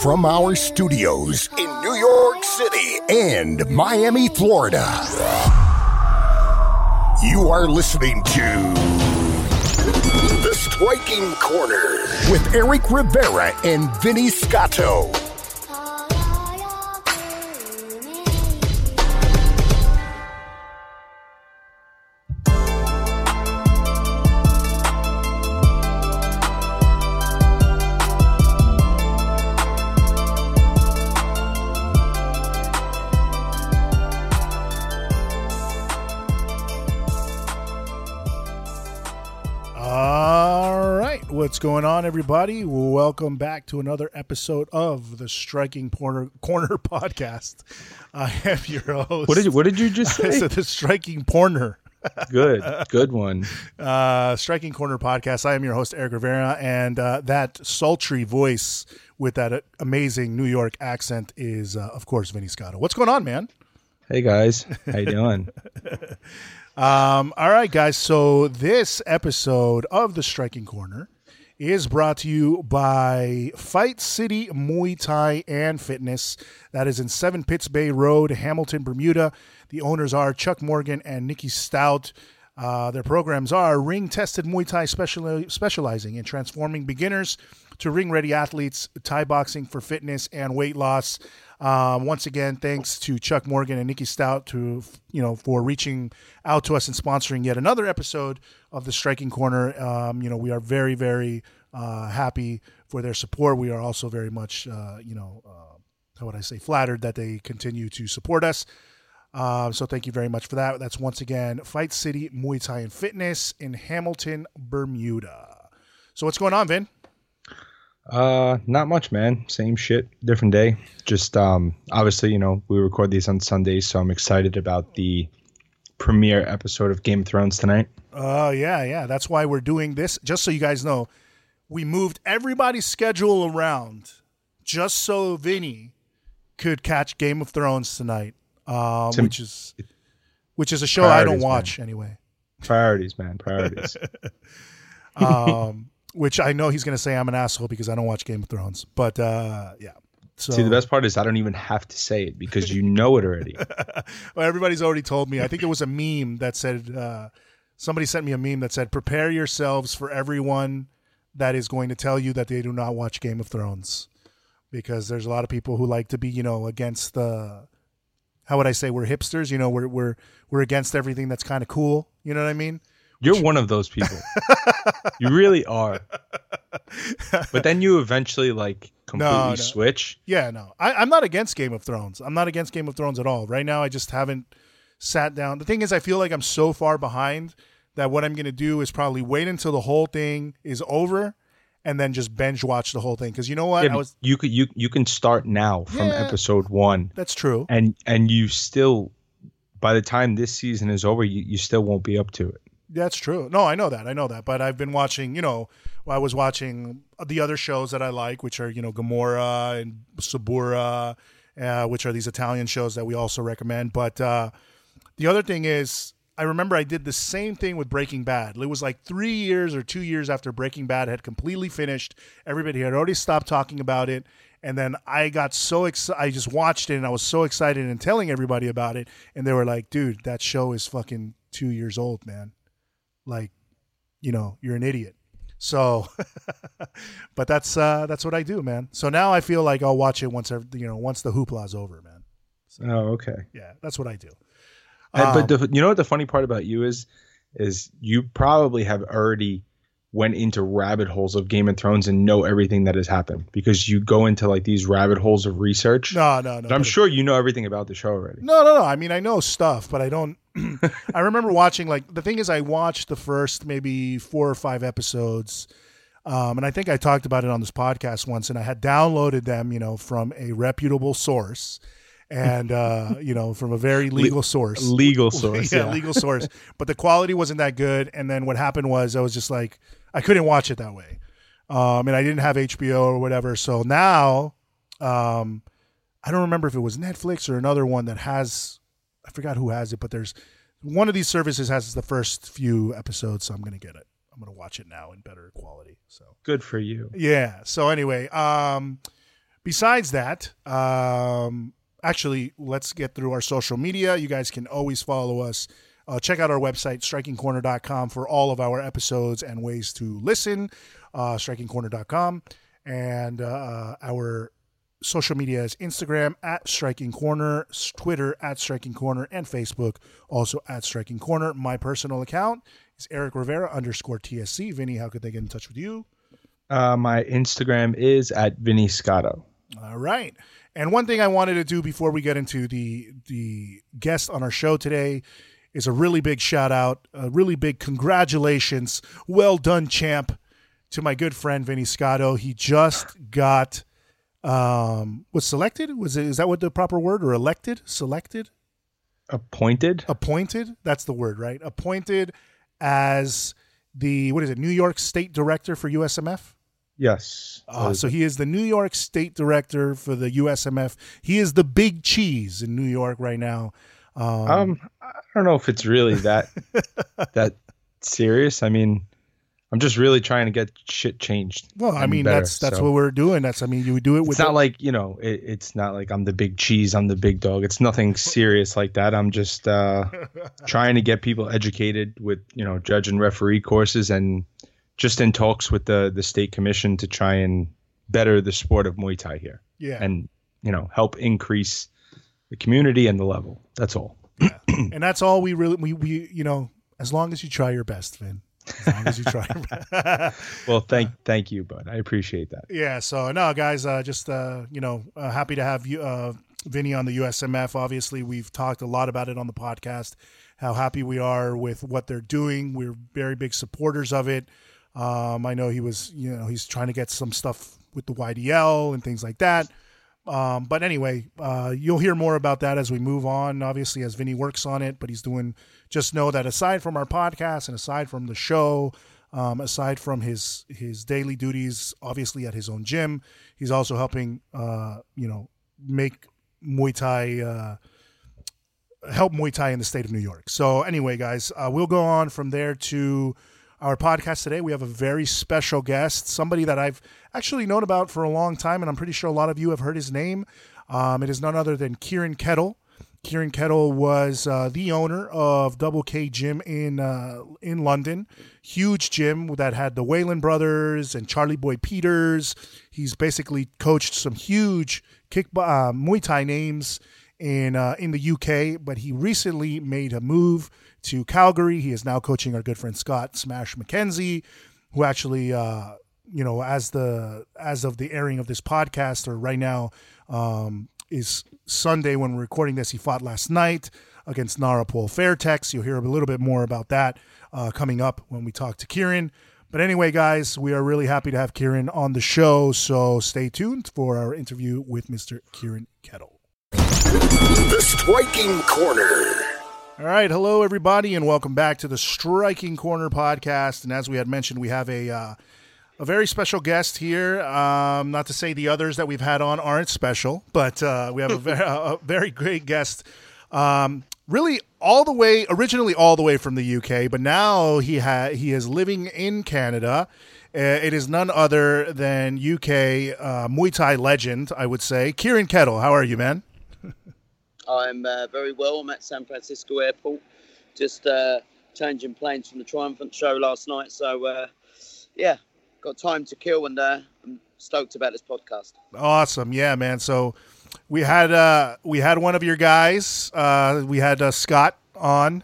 from our studios in New York City and Miami, Florida. You are listening to The Striking Corner with Eric Rivera and Vinny Scotto. What's going on, everybody? Welcome back to another episode of the Striking Corner podcast. I am your host. What did you just say? I said the Striking Corner. Good one. Striking Corner podcast. I am your host, Eric Rivera, and that sultry voice with that amazing New York accent is, of course, Vinny Scotto. What's going on, man? Hey guys, how you doing? All right, guys. So this episode of the Striking Corner is brought to you by Fight City Muay Thai and Fitness. That is in 7 Pitts Bay Road, Hamilton, Bermuda. The owners are Chuck Morgan and Nikki Stout. Their programs are ring-tested Muay Thai specializing in transforming beginners to ring-ready athletes, Thai boxing for fitness and weight loss. Once again, thanks to Chuck Morgan and Nikki Stout for reaching out to us and sponsoring yet another episode of the Striking Corner. We are very, very happy for their support. We are also very much, flattered that they continue to support us. So thank you very much for that. That's once again Fight City Muay Thai and Fitness in Hamilton, Bermuda. So what's going on, Vin? Not much, man. Same shit, different day. Just obviously, we record these on Sundays, so I'm excited about the premiere episode of Game of Thrones tonight. Yeah. That's why we're doing this. Just so you guys know, we moved everybody's schedule around just so Vinny could catch Game of Thrones tonight. Which is a show I don't watch, man. Anyway. Priorities, man. Priorities. Which I know he's going to say I'm an asshole because I don't watch Game of Thrones. But, yeah. So, see, the best part is I don't even have to say it because you know it already. Well, everybody's already told me. I think it was a meme that said, somebody sent me a meme that said, prepare yourselves for everyone that is going to tell you that they do not watch Game of Thrones. Because there's a lot of people who like to be, against the, how would I say, we're hipsters. We're against everything that's kind of cool. You know what I mean? You're one of those people. You really are. But then you eventually completely switch. Yeah, no. I'm not against Game of Thrones. I'm not against Game of Thrones at all. Right now, I just haven't sat down. The thing is, I feel like I'm so far behind that what I'm going to do is probably wait until the whole thing is over and then just binge watch the whole thing. Because you know what? Yeah, you can start now from episode 1. That's true. And you still, by the time this season is over, you still won't be up to it. That's true. No, I know that. But I've been watching, I was watching the other shows that I like, which are, Gomorrah and Sabura, which are these Italian shows that we also recommend. But the other thing is, I remember I did the same thing with Breaking Bad. It was like 3 years or 2 years after Breaking Bad had completely finished. Everybody had already stopped talking about it. And then I got so excited. I just watched it and I was so excited and telling everybody about it. And they were like, dude, that show is fucking 2 years old, man. Like, you're an idiot. So, but that's what I do, man. So now I feel like I'll watch it once the hoopla's over, man. So, oh, okay. Yeah, that's what I do. But you know what the funny part about you is you probably have already went into rabbit holes of Game of Thrones and know everything that has happened because you go into these rabbit holes of research. No. But I'm sure you know everything about the show already. No. I mean, I know stuff, but I don't. I remember watching the thing is I watched the first maybe 4 or 5 episodes. And I think I talked about it on this podcast once, and I had downloaded them, from a reputable source. And, from a very legal source. Legal source. Yeah, legal source. But the quality wasn't that good. And then what happened was I was just like, I couldn't watch it that way. And I didn't have HBO or whatever. So now, I don't remember if it was Netflix or another one that has, I forgot who has it, but there's one of these services has the first few episodes. So I'm going to get it. I'm going to watch it now in better quality. So good for you. Yeah. So anyway, Besides that, actually, let's get through our social media. You guys can always follow us. Check out our website, strikingcorner.com, for all of our episodes and ways to listen, strikingcorner.com. And our social media is Instagram at Striking Corner, Twitter at Striking Corner, and Facebook also at Striking Corner. My personal account is Eric Rivera _TSC. Vinny, how could they get in touch with you? My Instagram is at Vinny Scotto. All right. And one thing I wanted to do before we get into the guest on our show today is a really big shout out, a really big congratulations. Well done, champ, to my good friend Vinny Scotto. He just got was selected? Is that what the proper word, or elected? Selected? Appointed? Appointed? That's the word, right? Appointed as the New York State Director for USMF? Yes. So he is the New York State Director for the USMF. He is the big cheese in New York right now. I don't know if it's really that serious. I mean, I'm just really trying to get shit changed. Well, I mean, that's what we're doing. You do it with. It's not like, it's not like I'm the big cheese, I'm the big dog. It's nothing serious like that. I'm just trying to get people educated with, judge and referee courses, and just in talks with the state commission to try and better the sport of Muay Thai here. Yeah. And, help increase the community and the level. That's all. Yeah. And that's all we as long as you try your best, Vin. As long as you try your best. Well, thank you, bud. I appreciate that. Yeah. So no, guys, just happy to have you, Vinny, on the USMF. Obviously, we've talked a lot about it on the podcast, how happy we are with what they're doing. We're very big supporters of it. I know he's trying to get some stuff with the YDL and things like that. But anyway, you'll hear more about that as we move on, obviously, as Vinny works on it. But just know that aside from our podcast and aside from the show, aside from his daily duties, obviously at his own gym, he's also helping, make Muay Thai, help Muay Thai in the state of New York. So anyway, guys, we'll go on from there to our podcast today. We have a very special guest, somebody that I've actually known about for a long time, and I'm pretty sure a lot of you have heard his name. It is none other than Kieran Kettle. Kieran Kettle was the owner of Double K Gym in London. Huge gym that had the Whalen brothers and Charlie Boy Peters. He's basically coached some huge Muay Thai names in the UK, but he recently made a move to Calgary. He is now coaching our good friend Scott Smash McKenzie, who actually, as of the airing of this podcast, or right now, is Sunday when we're recording this. He fought last night against Nara Paul Fairtex. You'll hear a little bit more about that coming up when we talk to Kieran. But anyway, guys, we are really happy to have Kieran on the show, so stay tuned for our interview with Mr. Kieran Kettle. The Striking Corner. All right. Hello, everybody, and welcome back to the Striking Corner podcast. And as we had mentioned, we have a very special guest here. Not to say the others that we've had on aren't special, but we have a very great guest. Really originally all the way from the UK, but now he is living in Canada. It is none other than UK Muay Thai legend, I would say. Kieran Kettle, how are you, man? I'm very well. I'm at San Francisco Airport, just changing planes from the Triumphant show last night. So, got time to kill, and I'm stoked about this podcast. Awesome, yeah, man. So we had one of your guys. We had Scott on,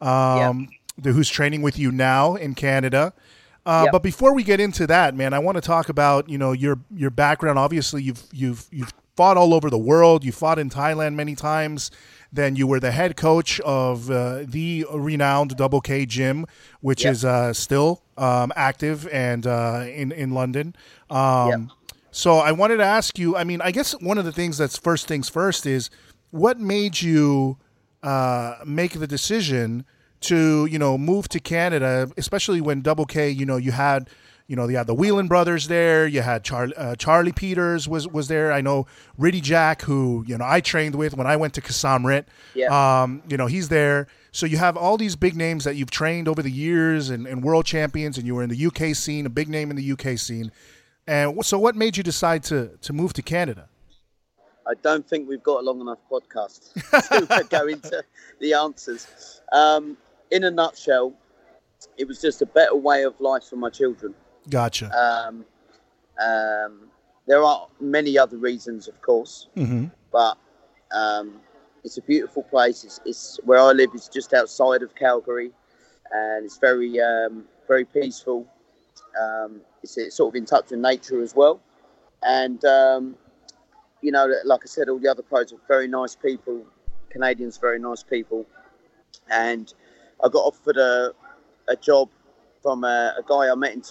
who's training with you now in Canada. But before we get into that, man, I want to talk about your background. Obviously, you've fought all over the world. You fought in Thailand many times. Then you were the head coach of the renowned Double K Gym, which is still active and in London. So I wanted to ask you, I mean, I guess one of the things that's first things first is what made you make the decision to, move to Canada, especially when Double K, you had the Whelan brothers there. You had Charlie Peters was there. I know Riddy Jack, who, I trained with when I went to Kasamrit. He's there. So you have all these big names that you've trained over the years and world champions, and you were in the UK scene, a big name in the UK scene. And so what made you decide to move to Canada? I don't think we've got a long enough podcast to go into the answers. In a nutshell, it was just a better way of life for my children. Gotcha. There are many other reasons, of course, but it's a beautiful place. It's where I live is just outside of Calgary, and it's very, very peaceful. It's sort of in touch with nature as well, and you know, like I said, all the other pros are very nice people. Canadians, very nice people, and I got offered a job from a guy I met in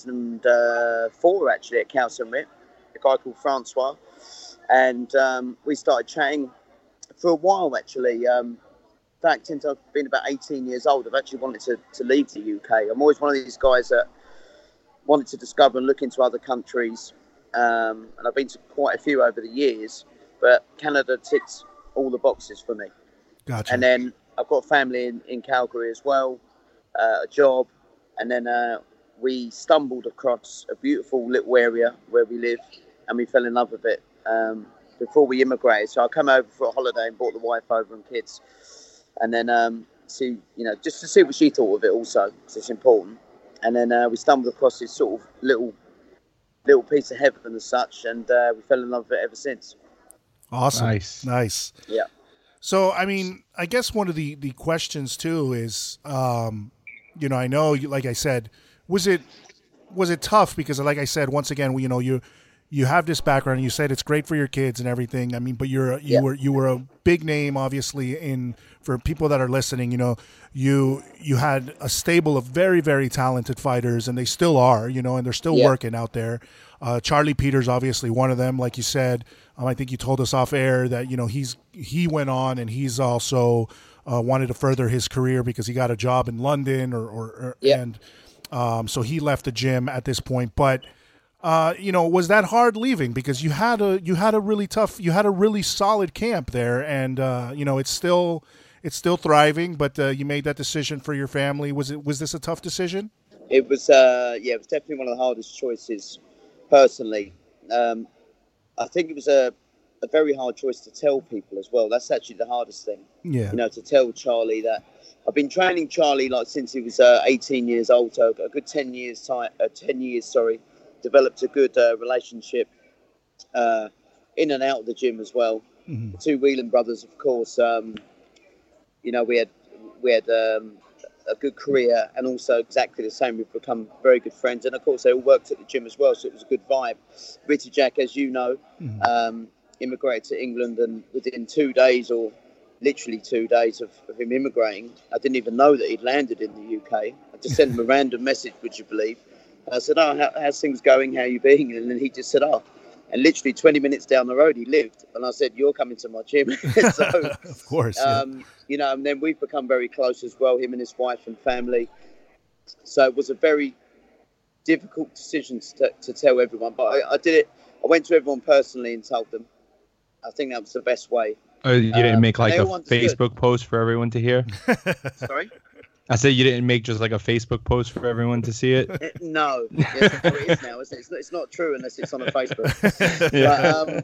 2004, actually, at Calgary, a guy called Francois, and we started chatting for a while, actually. In fact, since I've been about 18 years old, I've actually wanted to leave the UK. I'm always one of these guys that wanted to discover and look into other countries, and I've been to quite a few over the years, but Canada ticks all the boxes for me. Gotcha. And then I've got family in Calgary as well, a job, and then we stumbled across a beautiful little area where we live, and we fell in love with it before we immigrated. So I come over for a holiday and brought the wife over and kids, and then see, you know, just to see what she thought of it also, because it's important. And then we stumbled across this sort of little piece of heaven as such, and we fell in love with it ever since. Awesome. Nice. Yeah. So, I mean, I guess one of the questions too is, you know, I know, like I said, was it tough? Because like I said, once again, you know, you have this background and you said it's great for your kids and everything. I mean, but you were a big name, obviously, for people that are listening, you know, you had a stable of very, very talented fighters, and they still are, you know, and they're still working out there. Charlie Peters, obviously one of them, like you said. I think you told us off air that, you know, he went on and he's also wanted to further his career because he got a job in London and so he left the gym at this point. But you know, was that hard leaving? Because you had a really solid camp there, and you know, it's still thriving. But you made that decision for your family. Was this a tough decision? It was. It was definitely one of the hardest choices, personally. I think it was a very hard choice to tell people as well. That's actually the hardest thing. Yeah. You know, to tell Charlie that I've been training Charlie since he was 18 years old. So a good 10 years. Developed a good relationship in and out of the gym as well. The two Whelan brothers, of course. You know, we had a good career, and also exactly the same. We've become very good friends, and of course they all worked at the gym as well, so it was a good vibe. Richie Jack, as you know, immigrated to England, and within 2 days, or literally 2 days of him immigrating, I didn't even know that he'd landed in the UK. I just sent him a random message, would you believe? I said, how's things going? How are you being? And then he just said, and literally 20 minutes down the road he lived, and I said, you're coming to my gym. So, of course. You know, and then we've become very close as well, him and his wife and family. So it was a very difficult decision to tell everyone, but I did it. I went to everyone personally and told them. I think that was the best way. You didn't make like a Facebook post for everyone to hear? Sorry? I said you didn't make just like a Facebook post for everyone to see it? No. Yes, it is now, isn't it? It's not true unless it's on a Facebook. Yeah.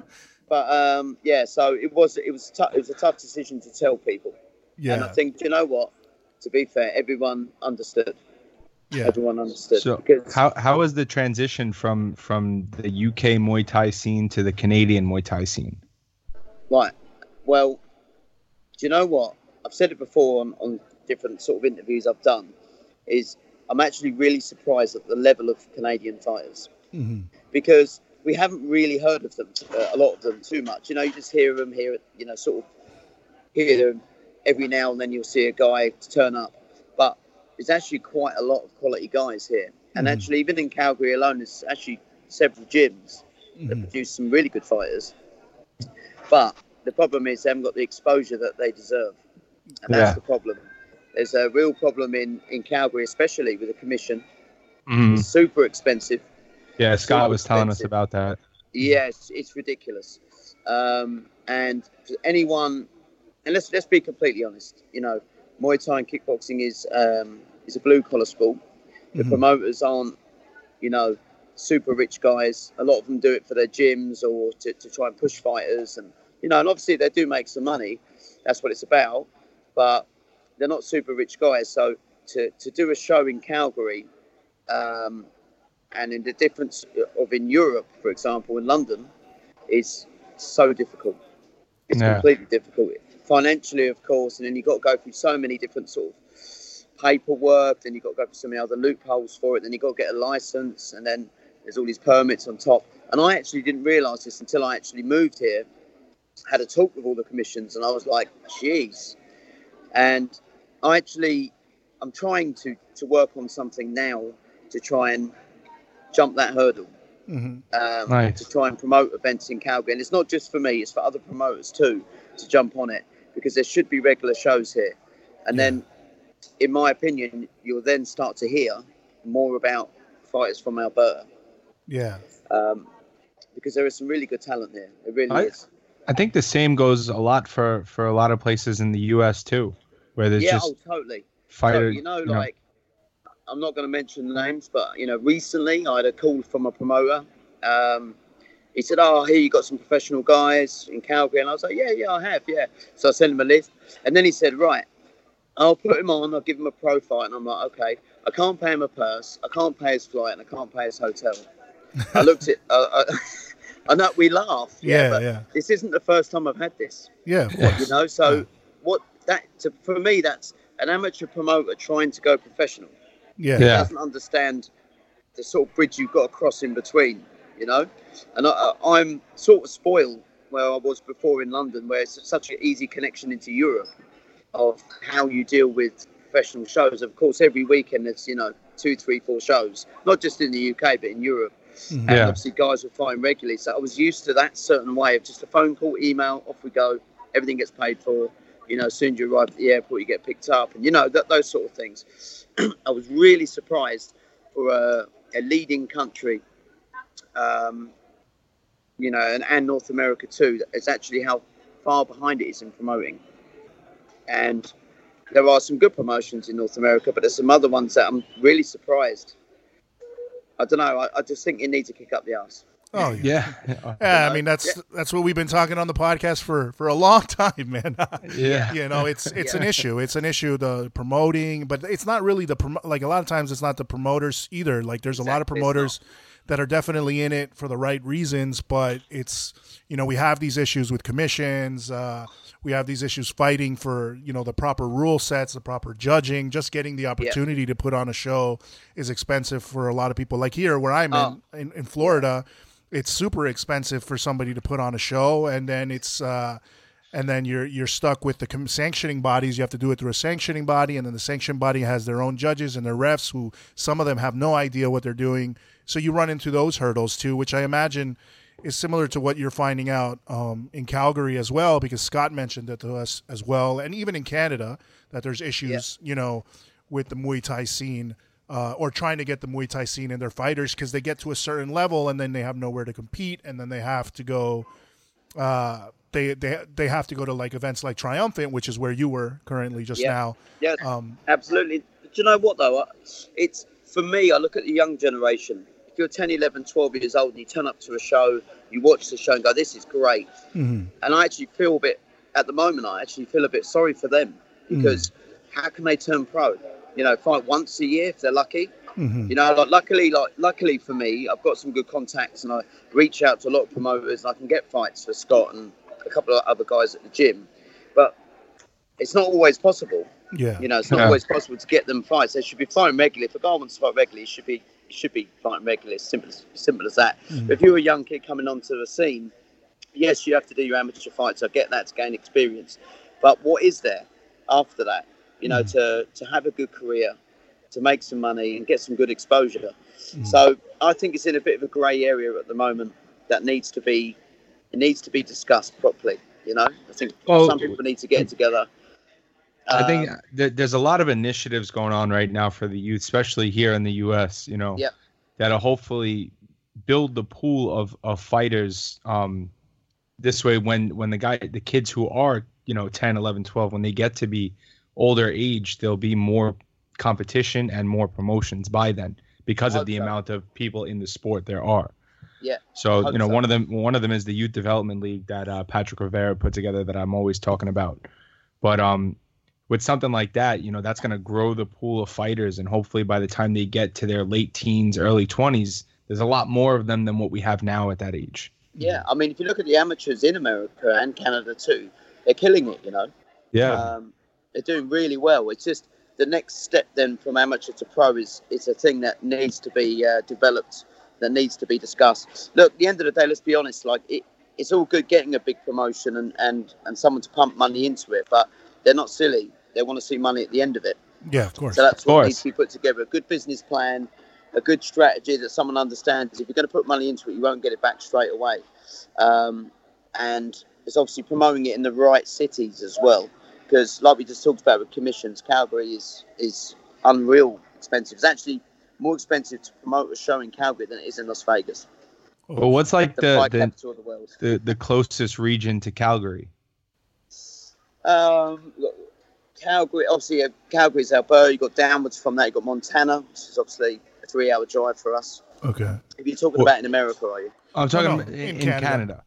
Yeah, so it was a tough decision to tell people. Yeah. And I think, you know what? To be fair, everyone understood. Yeah. Everyone understood. So how was the transition from the UK Muay Thai scene to the Canadian Muay Thai scene? Right. Well, do you know what? I've said it before on different sort of interviews I've done, is I'm actually really surprised at the level of Canadian fighters. Because we haven't really heard of them, a lot of them, too much. You know, you just hear them here, you know, sort of hear them every now and then. You'll see a guy turn up, but there's actually quite a lot of quality guys here. And actually, even in Calgary alone, there's actually several gyms that produce some really good fighters. But the problem is they haven't got the exposure that they deserve, and that's the problem. There's a real problem in Calgary, especially with the commission. It's super expensive. Yeah, Scott was telling us about that. Yes, it's ridiculous. And for anyone, and let's be completely honest, you know, Muay Thai and kickboxing is a blue collar sport. The promoters aren't, you know, super rich guys. A lot of them do it for their gyms or to try and push fighters, and and obviously they do make some money. That's what it's about, but they're not super rich guys. So to do a show in Calgary, and in the difference of in Europe, for example, in London, is so difficult. It's completely difficult financially, of course, and then you've got to go through so many different sort of paperwork, then you've got to go through so many other loopholes for it, then you've got to get a license, and then there's all these permits on top. And I actually didn't realise this until I actually moved here, had a talk with all the commissions, and I was like, geez. And I'm trying to work on something now to try and jump that hurdle. Nice. To try and promote events in Calgary. And it's not just for me, it's for other promoters too, to jump on it, because there should be regular shows here. And then, in my opinion, you'll then start to hear more about fighters from Alberta. Yeah. Because there is some really good talent there. It really is. I think the same goes a lot for a lot of places in the U.S. too, where there's just totally. fighters. So, I'm not going to mention the names, but recently I had a call from a promoter. He said, here you got some professional guys in Calgary, and I was like, yeah, I have, yeah. So I sent him a list, and then he said, right, I'll put him on, I'll give him a pro fight, and I'm like, okay, I can't pay him a purse, I can't pay his flight, and I can't pay his hotel. I looked at, I know we laugh, but this isn't the first time I've had this. Yeah, of course. So for me, that's an amateur promoter trying to go professional. Yeah. He doesn't understand the sort of bridge you've got to cross in between, And I'm sort of spoiled where I was before in London, where it's such an easy connection into Europe of how you deal with professional shows. Of course, every weekend there's 2, 3, 4 shows, not just in the UK but in Europe. And obviously guys were fighting regularly, so I was used to that certain way of just a phone call, email, off we go, everything gets paid for. As soon as you arrive at the airport, you get picked up, and those sort of things. I was really surprised for a leading country, and North America too. It's actually how far behind it is in promoting. And there are some good promotions in North America, but there's some other ones that I'm really surprised. I don't know. I just think you need to kick up the arse. Oh yeah. I mean that's what we've been talking on the podcast for a long time, man. It's an issue. It's an issue, the promoting, but it's not really like a lot of times it's not the promoters either. Like there's a lot of promoters that are definitely in it for the right reasons, but it's we have these issues with commissions. We have these issues fighting for the proper rule sets, the proper judging. Just getting the opportunity to put on a show is expensive for a lot of people. Like here, where I'm in Florida. It's super expensive for somebody to put on a show, and then you're stuck with the sanctioning bodies. You have to do it through a sanctioning body, and then the sanctioning body has their own judges and their refs who some of them have no idea what they're doing. So you run into those hurdles too, which I imagine is similar to what you're finding out in Calgary as well, because Scott mentioned it to us as well, and even in Canada that there's issues, with the Muay Thai scene. Or trying to get the Muay Thai scene in their fighters because they get to a certain level and then they have nowhere to compete, and then they have to go. They have to go to like events like Triumphant, which is where you were currently just now. Yeah, absolutely. Do you know what though? It's for me. I look at the young generation. If you're 10, 11, 12 years old and you turn up to a show, you watch the show and go, "This is great." And I actually feel at the moment. I actually feel a bit sorry for them because how can they turn pro? Fight once a year if they're lucky. Luckily for me, I've got some good contacts and I reach out to a lot of promoters and I can get fights for Scott and a couple of other guys at the gym. But it's not always possible. Yeah. It's not always possible to get them fights. They should be fighting regularly. If a guy wants to fight regularly, he should be fighting regularly. It's simple as that. But if you're a young kid coming onto the scene, yes, you have to do your amateur fights. I get that to gain experience. But what is there after that? To have a good career, to make some money and get some good exposure. So I think it's in a bit of a grey area at the moment that needs to be discussed properly. I think some people need to get together. I think there's a lot of initiatives going on right now for the youth, especially here in the U.S., that'll hopefully build the pool of fighters. This way, when the kids who are, 10, 11, 12, when they get to be older age, there'll be more competition and more promotions by then, because of the so. amount of people in the sport there are. Yeah. So one of them is the Youth Development League that Patrick Rivera put together that I'm always talking about. But with something like that, that's going to grow the pool of fighters, and hopefully by the time they get to their late teens, early 20s, there's a lot more of them than what we have now at that age. Yeah, I mean, if you look at the amateurs in America and Canada too, they're killing it, Yeah. They're doing really well. It's just the next step then from amateur to pro is a thing that needs to be developed, that needs to be discussed. Look, at the end of the day, let's be honest, like it's all good getting a big promotion and someone to pump money into it, but they're not silly. They want to see money at the end of it. Yeah, of course. So that's what needs to be put together. A good business plan, a good strategy that someone understands. If you're going to put money into it, you won't get it back straight away. And it's obviously promoting it in the right cities as well. Because like we just talked about with commissions, Calgary is unreal expensive. It's actually more expensive to promote a show in Calgary than it is in Las Vegas. Well, what's like the capital of the world? The closest region to Calgary? Calgary, obviously, Calgary's Alberta. You got downwards from that. You got Montana, which is obviously a 3-hour drive for us. Okay. If you're talking about in America, are you? I'm talking in Canada.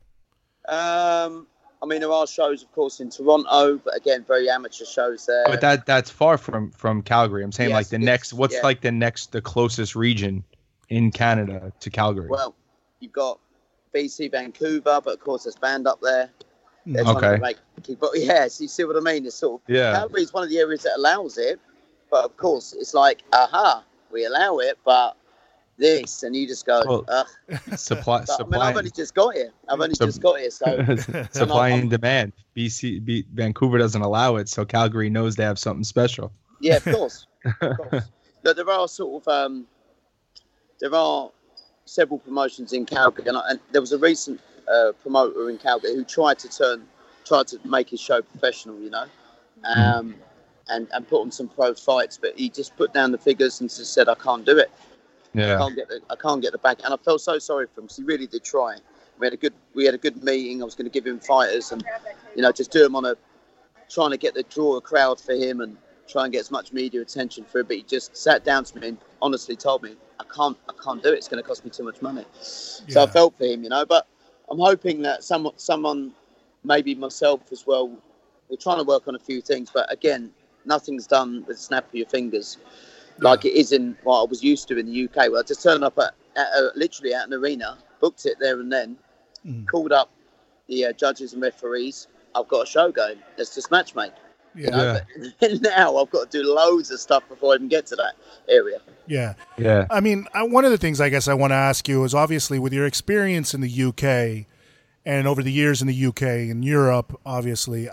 I mean, there are shows, of course, in Toronto, but again, very amateur shows there. But that's far from Calgary. I'm saying Yes, the closest region in Canada to Calgary? Well, you've got BC, Vancouver, but of course there's band up there. Okay. But yes, you see what I mean? It's sort of Calgary is one of the areas that allows it, but of course it's like, we allow it, but this, and you just go, supply. I mean, I've only just got here. So supply and demand. Vancouver doesn't allow it, so Calgary knows they have something special. Yeah, of course. But there are sort of there are several promotions in Calgary, and there was a recent promoter in Calgary who tried to make his show professional, and put on some pro fights, but he just put down the figures and just said, I can't do it. Yeah. I can't get the back, and I felt so sorry for him because he really did try. We had a good meeting. I was going to give him fighters, and just do him trying to draw a crowd for him and try and get as much media attention for it. But he just sat down to me and honestly told me, I can't do it. It's going to cost me too much money. Yeah. So I felt for him, But I'm hoping that someone, maybe myself as well, we're trying to work on a few things. But again, nothing's done with a snap of your fingers. Like it is in what I was used to in the UK. Well, I just turned up literally at an arena, booked it there and then, called up the judges and referees. I've got a show going. Let's just matchmake. But now I've got to do loads of stuff before I even get to that area. Yeah. Yeah. I mean, one of the things I guess I want to ask you is obviously with your experience in the UK and over the years in the UK and Europe, obviously,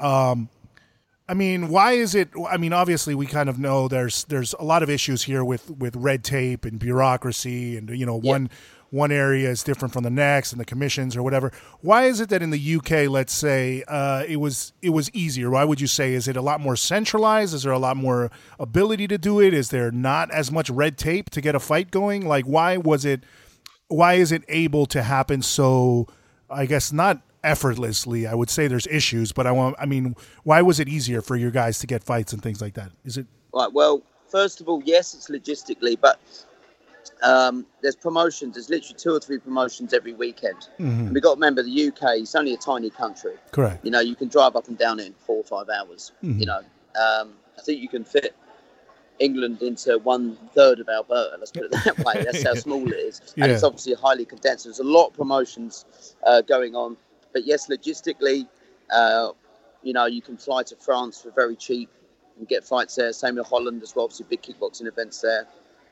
I mean, why is it? I mean, obviously, we kind of know there's a lot of issues here with red tape and bureaucracy, and one area is different from the next, and the commissions or whatever. Why is it that in the UK, let's say, it was easier? Why would you say? Is it a lot more centralized? Is there a lot more ability to do it? Is there not as much red tape to get a fight going? Like, why is it able to happen so? I guess not effortlessly. I would say there's issues, but why was it easier for your guys to get fights and things like that? Is it right? Well, first of all, yes, it's logistically, but there's promotions. There's literally 2 or 3 promotions every weekend. And we've got to remember the UK is only a tiny country. Correct. You can drive up and down it in 4 or 5 hours. I think you can fit England into 1/3 of Alberta. Let's put it that way. That's how small it is, and it's obviously highly condensed. There's a lot of promotions going on. But yes, logistically, you can fly to France for very cheap and get fights there. Same with Holland as well, obviously big kickboxing events there.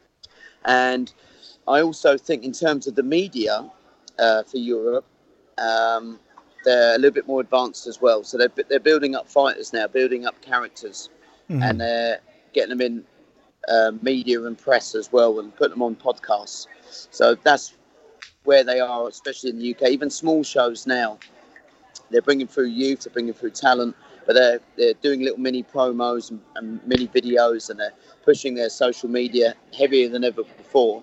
And I also think in terms of the media for Europe, they're a little bit more advanced as well. So they're building up fighters now, building up characters, and they're getting them in media and press as well and putting them on podcasts. So that's where they are, especially in the UK. Even small shows now, they're bringing through youth, they're bringing through talent, but they're doing little mini promos and mini videos, and they're pushing their social media heavier than ever before.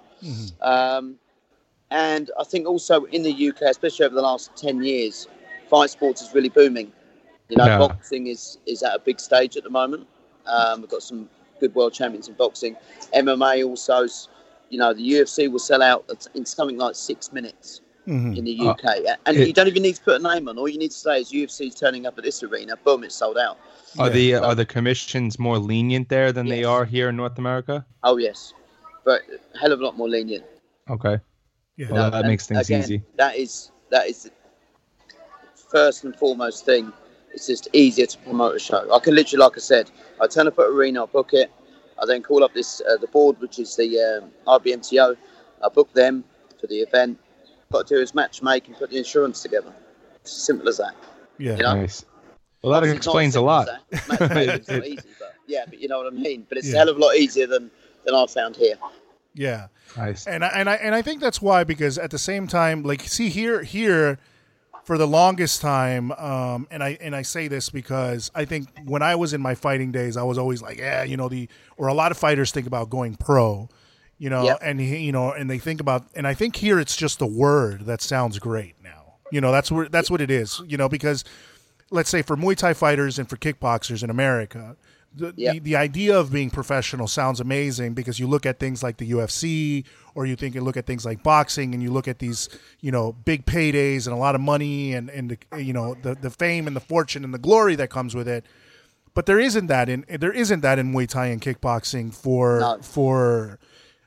And I think also in the UK, especially over the last 10 years, fight sports is really booming. Boxing is at a big stage at the moment. We've got some good world champions in boxing. MMA also you know, the UFC will sell out in something like 6 minutes in the UK. And you don't even need to put a name on. All you need to say is UFC's turning up at this arena. Boom, it's sold out. Are the commissions more lenient there than they are here in North America? Oh, yes. But a hell of a lot more lenient. Okay. Yeah. Well, that makes things easy. That is the first and foremost thing. It's just easier to promote a show. I can literally, like I said, I turn up at arena, I book it. I then call up the board, which is the RBMTO. I book them for the event. Got to do is match make and put the insurance together. It's as simple as that. Yeah, you know? Nice. Well, that explains a lot. Match making's not easy, but you know what I mean. But it's a hell of a lot easier than I've found here. Yeah, nice. And I think that's why, because at the same time, like, see here for the longest time, and I say this because I think when I was in my fighting days, I was always like, or a lot of fighters think about going pro. And and they think about, and I think here it's just a word that sounds great now. That's what it is. Because let's say for Muay Thai fighters and for kickboxers in America, the idea of being professional sounds amazing, because you look at things like the UFC, or you look at things like boxing, and you look at these big paydays and a lot of money and the fame and the fortune and the glory that comes with it. But there isn't that in Muay Thai and kickboxing for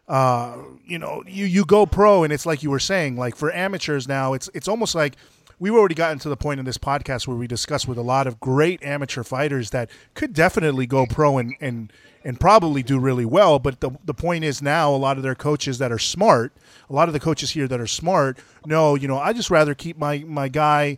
you go pro, and it's like you were saying, like for amateurs now, it's almost like we've already gotten to the point in this podcast where we discuss with a lot of great amateur fighters that could definitely go pro and probably do really well. But the point is now, a lot of their coaches that are smart, a lot of the coaches here that are smart, I just rather keep my guy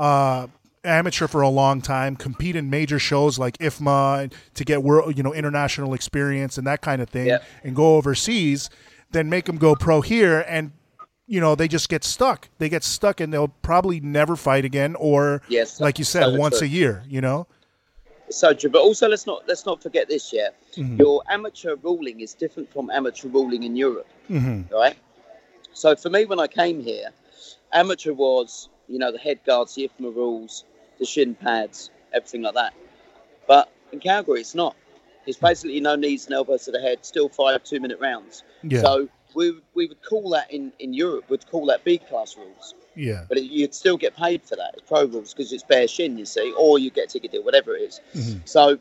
amateur for a long time, compete in major shows like IFMA to get world, international experience and that kind of thing, and go overseas, then make them go pro here, and they just get stuck. They get stuck, and they'll probably never fight again, or like you said, once a year. It's so true. But also, let's not forget this. Your amateur ruling is different from amateur ruling in Europe, right? So for me, when I came here, amateur was the head guards, the IFMA rules, the shin pads, everything like that. But in Calgary, it's not. It's basically no knees and elbows to the head, still 5 2-minute rounds. Yeah. So we would call that in Europe, we'd call that B-class rules. Yeah. But you'd still get paid for that. It's pro rules, because it's bare shin, you see, or you get a ticket deal, whatever it is. So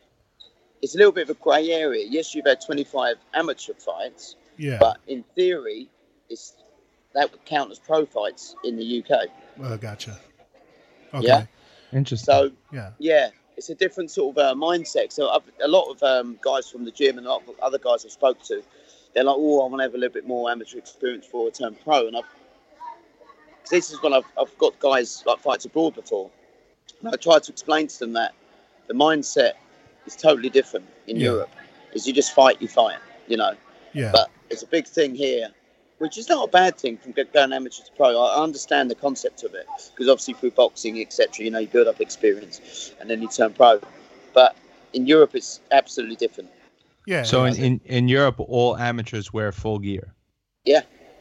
it's a little bit of a grey area. Yes, you've had 25 amateur fights, but in theory, that would count as pro fights in the UK. Gotcha. Okay. Yeah. Interesting. So, it's a different sort of mindset. So a lot of guys from the gym and a lot of other guys I spoke to, they're like, oh, I want to have a little bit more amateur experience before I turn pro. And this is when I've got guys like fights abroad before. And I try to explain to them that the mindset is totally different in Europe. Is you just fight, Yeah. But it's a big thing here, which is not a bad thing from going amateur to pro. I understand the concept of it, because obviously through boxing, etc., you build up experience and then you turn pro. But in Europe, it's absolutely different. Yeah. So in Europe, all amateurs wear full gear. Yeah.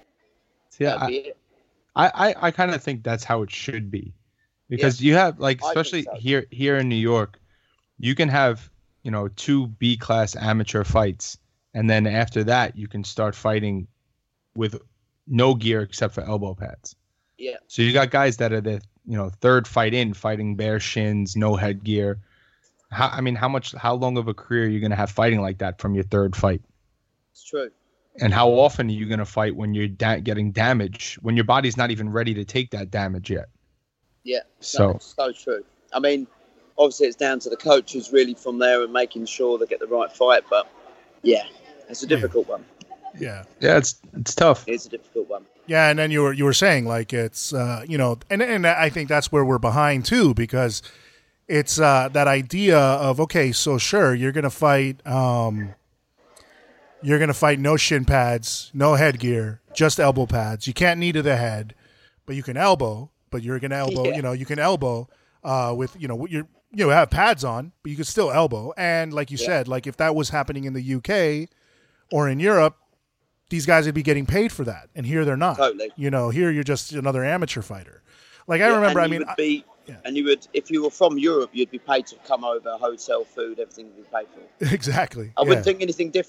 See, I kind of think that's how it should be, because you have, like, especially here in New York, you can have 2 B-class amateur fights, and then after that you can start fighting with no gear except for elbow pads. Yeah. So you got guys that are the third fight in, fighting bare shins, no headgear. How long of a career are you going to have fighting like that from your third fight? It's true. And how often are you going to fight when you're getting damage, when your body's not even ready to take that damage yet? Yeah. So true. Obviously it's down to the coach who's really from there and making sure they get the right fight. But it's a difficult one. Yeah, it's tough. It's a difficult one. Yeah, and then you were saying, like, it's and I think that's where we're behind too, because it's that idea of, okay, so sure, you're gonna fight no shin pads, no headgear, just elbow pads. You can't knee to the head, but you can elbow. But you're gonna elbow. You can elbow with you have pads on, but you can still elbow. And like you said, like if that was happening in the UK or in Europe, these guys would be getting paid for that, and here they're not. Totally. Here you're just another amateur fighter. Like I remember, and you would, if you were from Europe, you'd be paid to come over, hotel, food, everything would be paid for. Exactly. I wouldn't think anything different.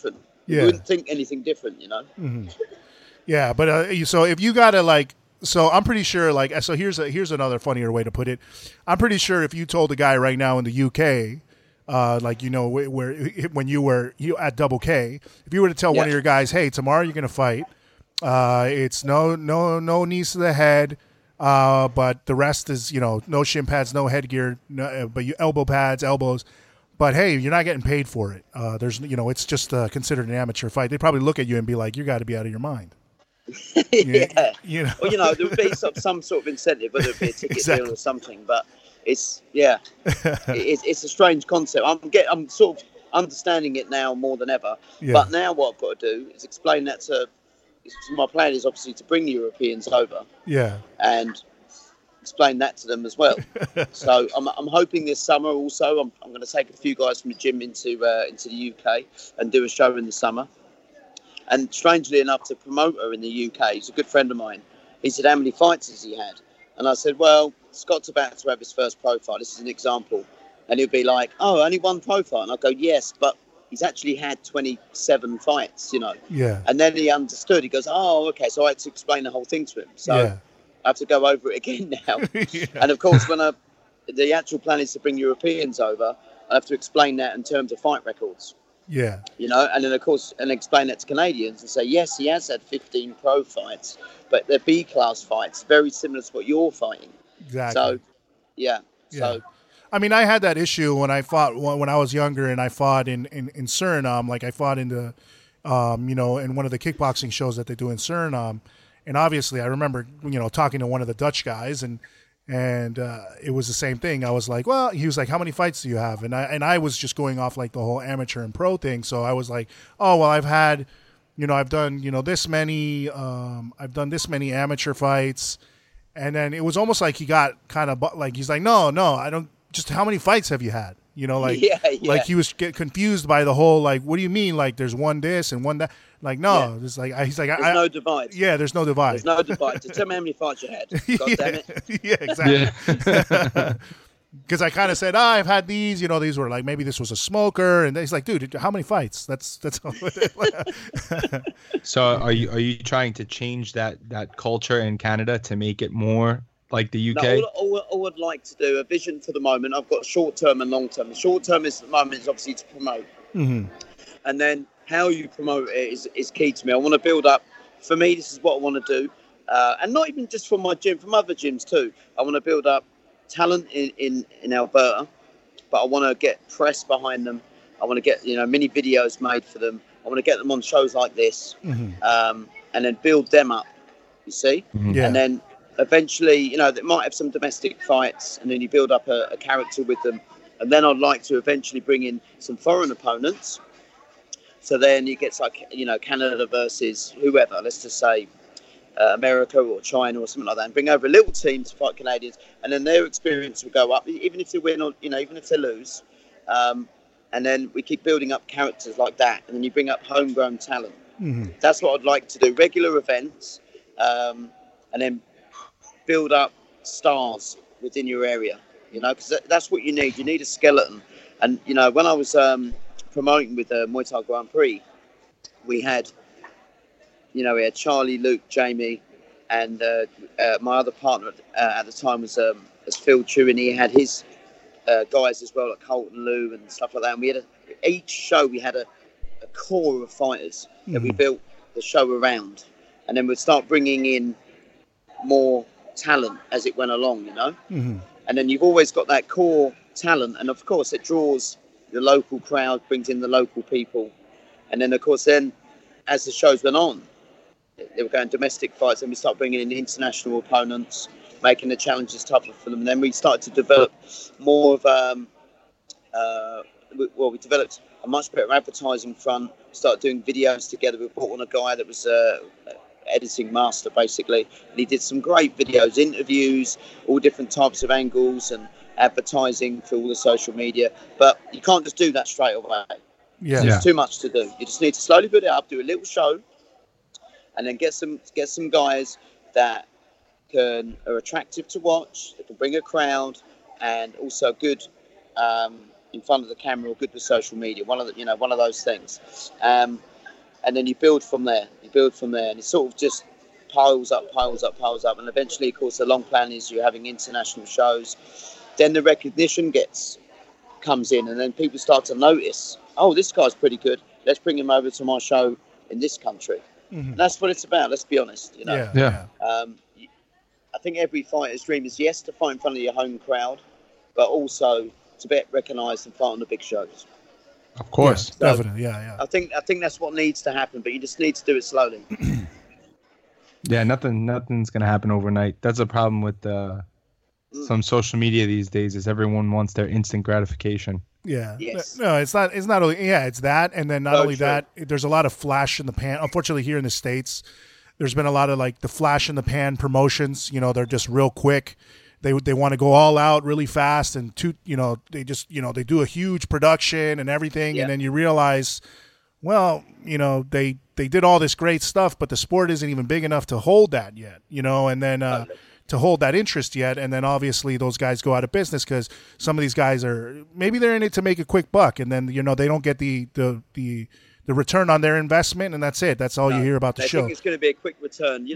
Yeah. You wouldn't think anything different, you know. Yeah, but so if you gotta like, so I'm pretty sure like, so here's another funnier way to put it. I'm pretty sure if you told a guy right now in the UK, like where when you were at Double K, if you were to tell one of your guys, hey, tomorrow you're gonna fight, it's no knees to the head, but the rest is no shin pads, no headgear, but you elbow pads, elbows. But hey, you're not getting paid for it. There's it's just considered an amateur fight. They probably look at you and be like, you got to be out of your mind. Yeah. Well, there would be some sort of incentive, whether it be a ticket deal or something. But it's it's a strange concept. I'm sort of understanding it now more than ever. Yeah. But now what I've got to do is explain that to. My plan is obviously to bring the Europeans over. Yeah. And explain that to them as well. So I'm hoping this summer also. I'm going to take a few guys from the gym into the UK and do a show in the summer. And strangely enough, the promoter in the UK, he's a good friend of mine. He said, how many fights has he had? And I said, well, Scott's about to have his first pro fight. This is an example. And he'll be like, oh, only one pro fight? And I'll go, yes, but he's actually had 27 fights, Yeah. And then he understood. He goes, oh, okay. So I had to explain the whole thing to him. So I have to go over it again now. Yeah. And of course, when the actual plan is to bring Europeans over, I have to explain that in terms of fight records. Yeah. And then of course, and explain that to Canadians and say, yes, he has had 15 pro fights, but they're B-class fights, very similar to what you're fighting. Exactly. So, yeah. So, I mean, I had that issue when I fought when I was younger, and I fought in Suriname. Like I fought in the, in one of the kickboxing shows that they do in Suriname, and obviously I remember talking to one of the Dutch guys, and it was the same thing. I was like, well, he was like, how many fights do you have? And I was just going off like the whole amateur and pro thing. So I was like, oh, well, I've had, I've done, this many, I've done this many amateur fights. And then it was almost like he got kind of like, he's like, no, I don't, just how many fights have you had? Like he was get confused by the whole, like, what do you mean? Like there's one this and one that. Like, no, it's like, he's like, there's no divide. Yeah, there's no divide. There's no divide. So tell me how many fights you had. God damn it. Yeah, exactly. Because I kind of said, I've had these, these were like, maybe this was a smoker. And he's like, dude, how many fights? That's all. So are you trying to change that culture in Canada to make it more like the UK? No, all I'd like to do, a vision for the moment, I've got short-term and long-term. The short-term is at the moment is obviously to promote. Mm-hmm. And then how you promote it is key to me. I want to build up. For me, this is what I want to do. And not even just from my gym, from other gyms too. I want to build up talent in Alberta, but I want to get press behind them. I want to get mini videos made for them. I want to get them on shows like this, and then build them up. You see, and then eventually, they might have some domestic fights, and then you build up a character with them, and then I'd like to eventually bring in some foreign opponents. So then it gets like Canada versus whoever. Let's just say. America or China or something like that, and bring over a little team to fight Canadians, and then their experience will go up, even if they win or even if they lose, and then we keep building up characters like that, and then you bring up homegrown talent. Mm-hmm. That's what I'd like to do. Regular events, and then build up stars within your area. Because that's what you need. You need a skeleton. And when I was promoting with Muay Thai Grand Prix, we had. We had Charlie, Luke, Jamie, and my other partner at the time was Phil Chew, and he had his guys as well, like Colton Lou and stuff like that. And we had each show we had a core of fighters that we built the show around, and then we'd start bringing in more talent as it went along, And then you've always got that core talent, and of course it draws the local crowd, brings in the local people, and then of course as the shows went on. They were going domestic fights, and we started bringing in international opponents, making the challenges tougher for them. And then we started to develop more of, we developed a much better advertising front, started doing videos together. We brought on a guy that was editing master, basically. And he did some great videos, interviews, all different types of angles and advertising for all the social media. But you can't just do that straight away. Yeah. There's too much to do. You just need to slowly build it up, do a little show, and then get some guys that are attractive to watch, that can bring a crowd, and also good in front of the camera or good with social media. One of those things. And and then you build from there. And it sort of just piles up, and eventually, of course, the long plan is you're having international shows. Then the recognition comes in, and then people start to notice, oh, this guy's pretty good. Let's bring him over to my show in this country. And that's what it's about. Let's be honest. Yeah. I think every fighter's dream is, yes, to fight in front of your home crowd, but also to be recognised and fight on the big shows. Of course. Yeah, definitely. Yeah. I think that's what needs to happen, but you just need to do it slowly. Yeah, nothing's gonna happen overnight. That's a problem with some social media these days. Is everyone wants their instant gratification. Yeah. Yes. No, it's not. It's not only. Yeah, it's that, and then not only that. There's a lot of flash in the pan. Unfortunately, here in the States, there's been a lot of like the flash in the pan promotions. They're just real quick. They want to go all out really fast, and they just they do a huge production and everything, and then you realize, well, they did all this great stuff, but the sport isn't even big enough to hold that yet, and then to hold that interest yet, and then obviously those guys go out of business because some of these guys maybe they're in it to make a quick buck, and then they don't get the return on their investment, and that's it. That's all you hear about the show. I think it's going to be a quick return.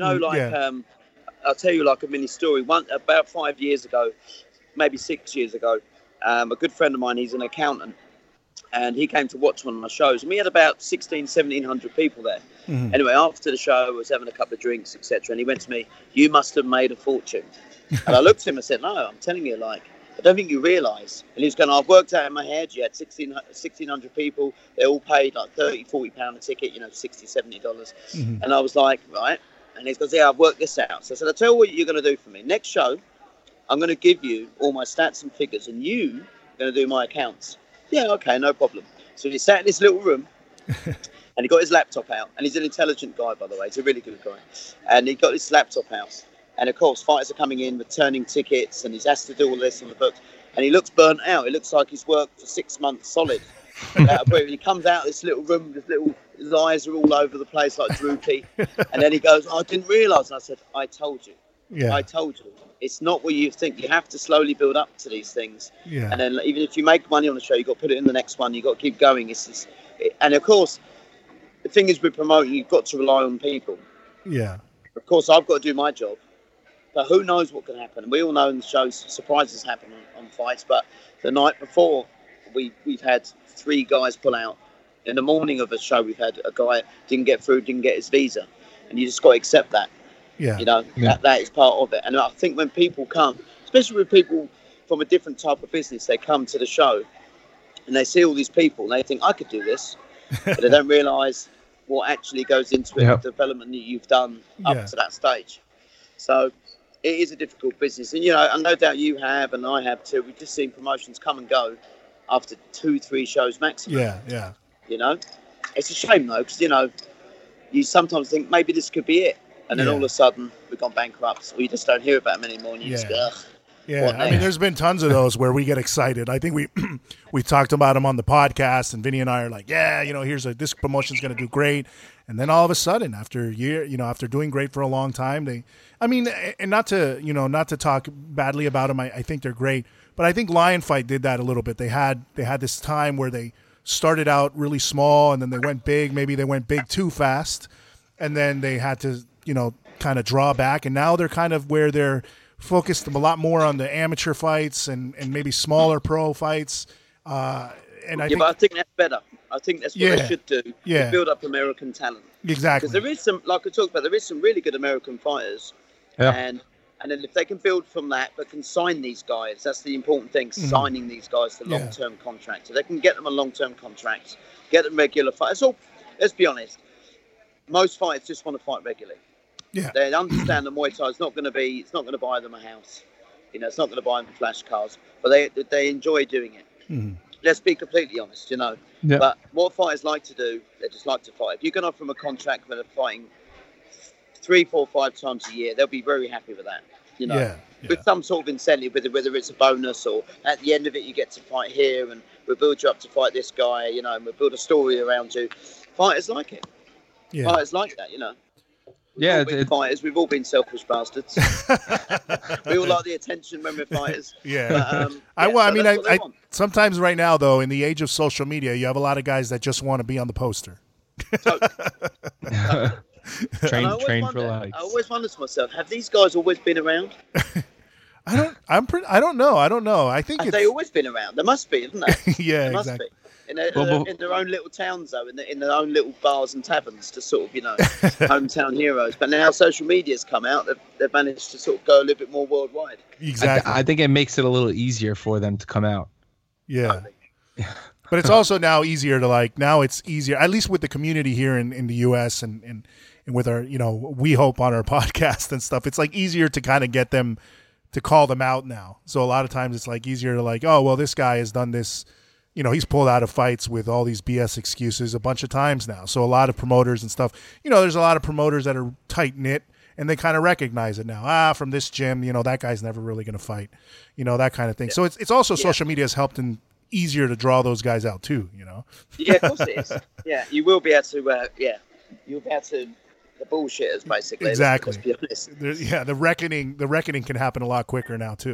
I'll tell you like a mini story. About 5 years ago, maybe 6 years ago, a good friend of mine, he's an accountant, and he came to watch one of my shows, and we had about 1,700 people there. Anyway, after the show, I was having a couple of drinks, etc., and he went to me, "You must have made a fortune." And I looked at him and said, "No, I'm telling you, I don't think you realise." And he was going, "I've worked out in my head, you had 1,600 people, they all paid like £30-40 a ticket, $60, $70. And I was like, right. And he goes, "Yeah, I've worked this out." So I said, "I'll tell you what you're going to do for me. Next show, I'm going to give you all my stats and figures, and you are going to do my accounts." "Yeah, okay, no problem." So he sat in this little room, and he got his laptop out. And he's an intelligent guy, by the way. He's a really good guy. And he got his laptop out. And, of course, fighters are coming in, returning tickets, and he has to do all this on the books. And he looks burnt out. It looks like he's worked for 6 months solid. He comes out of this little room, his eyes are all over the place like droopy. And then he goes, "I didn't realise." And I said, "I told you. Yeah. I told you. It's not what you think. You have to slowly build up to these things. Yeah. And then even if you make money on the show, you've got to put it in the next one. You've got to keep going." And, of course, the thing is with promoting, you've got to rely on people. Yeah. Of course, I've got to do my job. But who knows what can happen? We all know in the shows surprises happen on fights. But the night before, we've had 3 guys pull out. In the morning of a show, we've had a guy didn't get his visa. And you just got to accept that. Yeah. That is part of it. And I think when people come, especially with people from a different type of business, they come to the show and they see all these people and they think, "I could do this." But they don't realise what actually goes into it, the development that you've done up to that stage. So it is a difficult business. And, and no doubt you have, and I have too. We've just seen promotions come and go after 2-3 shows maximum. Yeah. It's a shame, though, because, you sometimes think maybe this could be it. And then all of a sudden, we've gone bankrupt. So we just don't hear about them anymore. And you just go, ugh. Yeah, I mean, there's been tons of those where we get excited. I think we talked about them on the podcast, and Vinny and I are like, yeah, this promotion's going to do great. And then all of a sudden, after a year, after doing great for a long time, and not to talk badly about them, I think they're great. But I think Lion Fight did that a little bit. They had this time where they started out really small, and then they went big. Maybe they went big too fast, and then they had to, kind of draw back. And now they're kind of where they're focused a lot more on the amateur fights and maybe smaller pro fights. But I think that's better. I think that's what they should do. Yeah. To build up American talent. Exactly. Because there is some, like we talked about, there is some really good American fighters. Yeah. And then if they can build from that, but can sign these guys, that's the important thing, signing these guys to long-term contracts. So they can get them a long-term contract, get them regular fights. Let's be honest, most fighters just want to fight regularly. Yeah. They understand that Muay Thai is not going to buy them a house. It's not going to buy them flash cars, but they enjoy doing it. Mm-hmm. Let's be completely honest, Yeah. But what fighters like to do, they just like to fight. If you can offer them a contract where they're fighting 3, 4, 5 times a year, they'll be very happy with that. With some sort of incentive, whether it's a bonus or at the end of it you get to fight here and we'll build you up to fight this guy, and we'll build a story around you. Fighters like it. Yeah. Fighters like that, Fighters, we've all been selfish bastards. We all like the attention when we're fighters. Yeah. I sometimes right now though, in the age of social media, you have a lot of guys that just want to be on the poster. Train for life. I always wonder to myself, have these guys always been around? I don't know. I think Have they always been around? There must be, isn't there? Yeah, There must exactly. be. In their own little towns, though, in their own little bars and taverns, to sort of, hometown heroes. But now social media's come out, they've managed to sort of go a little bit more worldwide. Exactly. I think it makes it a little easier for them to come out. Yeah. But it's also now easier to now it's easier, at least with the community here in the US and with our, we hope on our podcast and stuff. It's easier to kind of get them to call them out now. So a lot of times it's easier to oh, well, this guy has done this, he's pulled out of fights with all these BS excuses a bunch of times now. So a lot of promoters and stuff, there's a lot of promoters that are tight knit and they kind of recognize it now. From this gym, that guy's never really going to fight, that kind of thing. Yeah. So it's also social media has helped in easier to draw those guys out too, Yeah, of course it is. Yeah, you will be able to. You'll be able to. The bullshitters, basically. Exactly. Let's be honest. The reckoning can happen a lot quicker now too.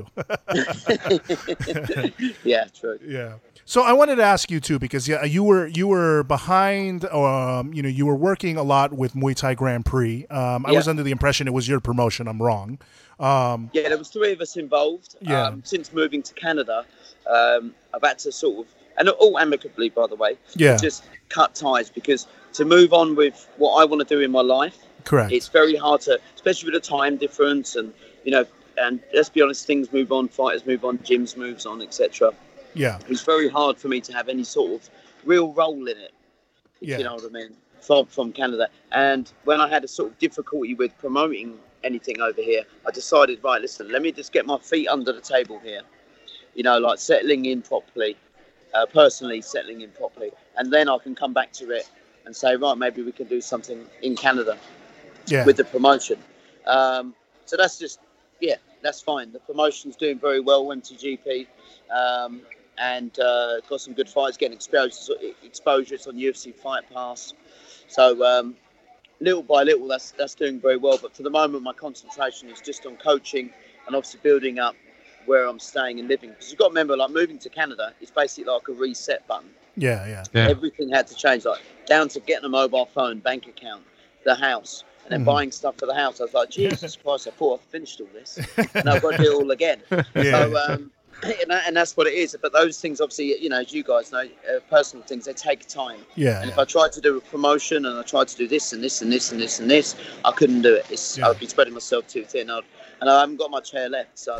Yeah, true. Yeah. So I wanted to ask you too, because you were behind, you were working a lot with Muay Thai Grand Prix. I was under the impression it was your promotion. I'm wrong. There was 3 of us involved. Yeah. Since moving to Canada, I've had to sort of, and all amicably, by the way, just cut ties, because to move on with what I want to do in my life, correct, it's very hard to, especially with the time difference, and and let's be honest, things move on, fighters move on, gyms moves on, etc. Yeah, it's very hard for me to have any sort of real role in it, if you know what I mean, from Canada. And when I had a sort of difficulty with promoting anything over here, I decided, right, listen, let me just get my feet under the table here, settling in properly, personally settling in properly, and then I can come back to it and say, right, maybe we can do something in Canada with the promotion. So that's just, that's fine. The promotion's doing very well, MTGP, and got some good fights, getting exposure. It's on UFC Fight Pass. So little by little, that's doing very well. But for the moment, my concentration is just on coaching and obviously building up where I'm staying and living. Because you've got to remember, moving to Canada is basically like a reset button. Yeah. Everything had to change, down to getting a mobile phone, bank account, the house, and then buying stuff for the house. I was like, Jesus Christ, I thought I finished all this, and I've got to do it all again. So, and that's what it is. But those things, obviously, as you guys know, personal things, they take time. Yeah. And if I tried to do a promotion and I tried to do this and this and this and this and this, I couldn't do it. I'd be spreading myself too thin. And I haven't got much hair left, so.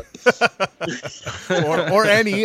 or any.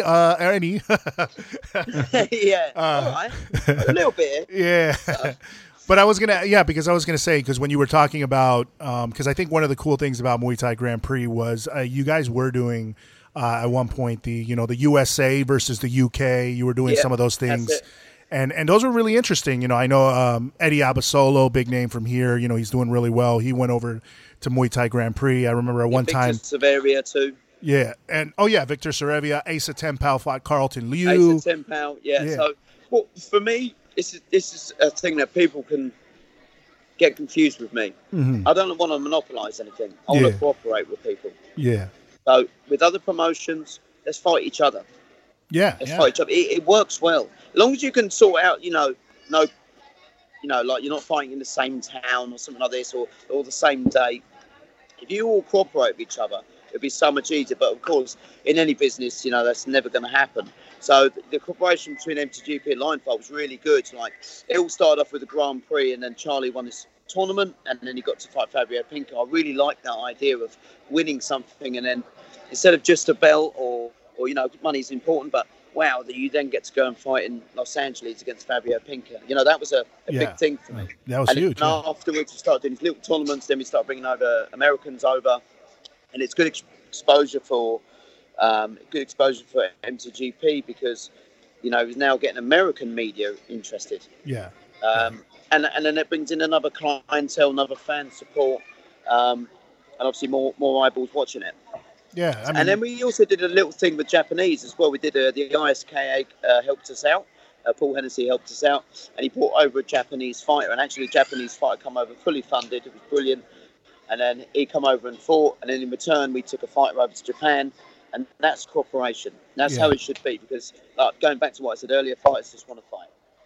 Yeah. All right. A little bit. Yeah. So. But I was gonna say, because when you were talking about, because I think one of the cool things about Muay Thai Grand Prix was you guys were doing at one point the USA versus the UK. You were doing some of those things, and those were really interesting. I know Eddie Abasolo, big name from here. He's doing really well. He went over to Muay Thai Grand Prix. I remember at one time. Victor Severia too. Yeah, and Victor Severia, Asa Tempao fought Carlton Liu. Asa Tempao, yeah. So, well, for me, this is a thing that people can get confused with me. Mm-hmm. I don't want to monopolise anything. I want to cooperate with people. Yeah. So with other promotions, let's fight each other. Yeah. Let's fight each other. It works well. As long as you can sort out, like you're not fighting in the same town or something like this, or the same day. If you all cooperate with each other, it'd be so much easier. But of course, in any business, that's never going to happen. So the cooperation between MTGP and Lionfight was really good. It all started off with the Grand Prix, and then Charlie won this tournament, and then he got to fight Fabio Pinca. I really like that idea of winning something, and then instead of just a belt or money's important, but wow, that you then get to go and fight in Los Angeles against Fabio Pinca. That was a big thing for me. That was huge. And afterwards, we started doing these little tournaments. Then we started bringing over Americans over, and it's good exposure for MTGP because it was now getting American media interested. Yeah. And then it brings in another clientele, another fan support, and obviously more eyeballs watching it. Yeah, and then we also did a little thing with Japanese as well. We did the ISKA helped us out. Paul Hennessy helped us out, and he brought over a Japanese fighter. And actually, the Japanese fighter come over fully funded. It was brilliant. And then he come over and fought. And then in return, we took a fighter over to Japan. And that's cooperation. That's how it should be. Because going back to what I said earlier, fighters just want to fight.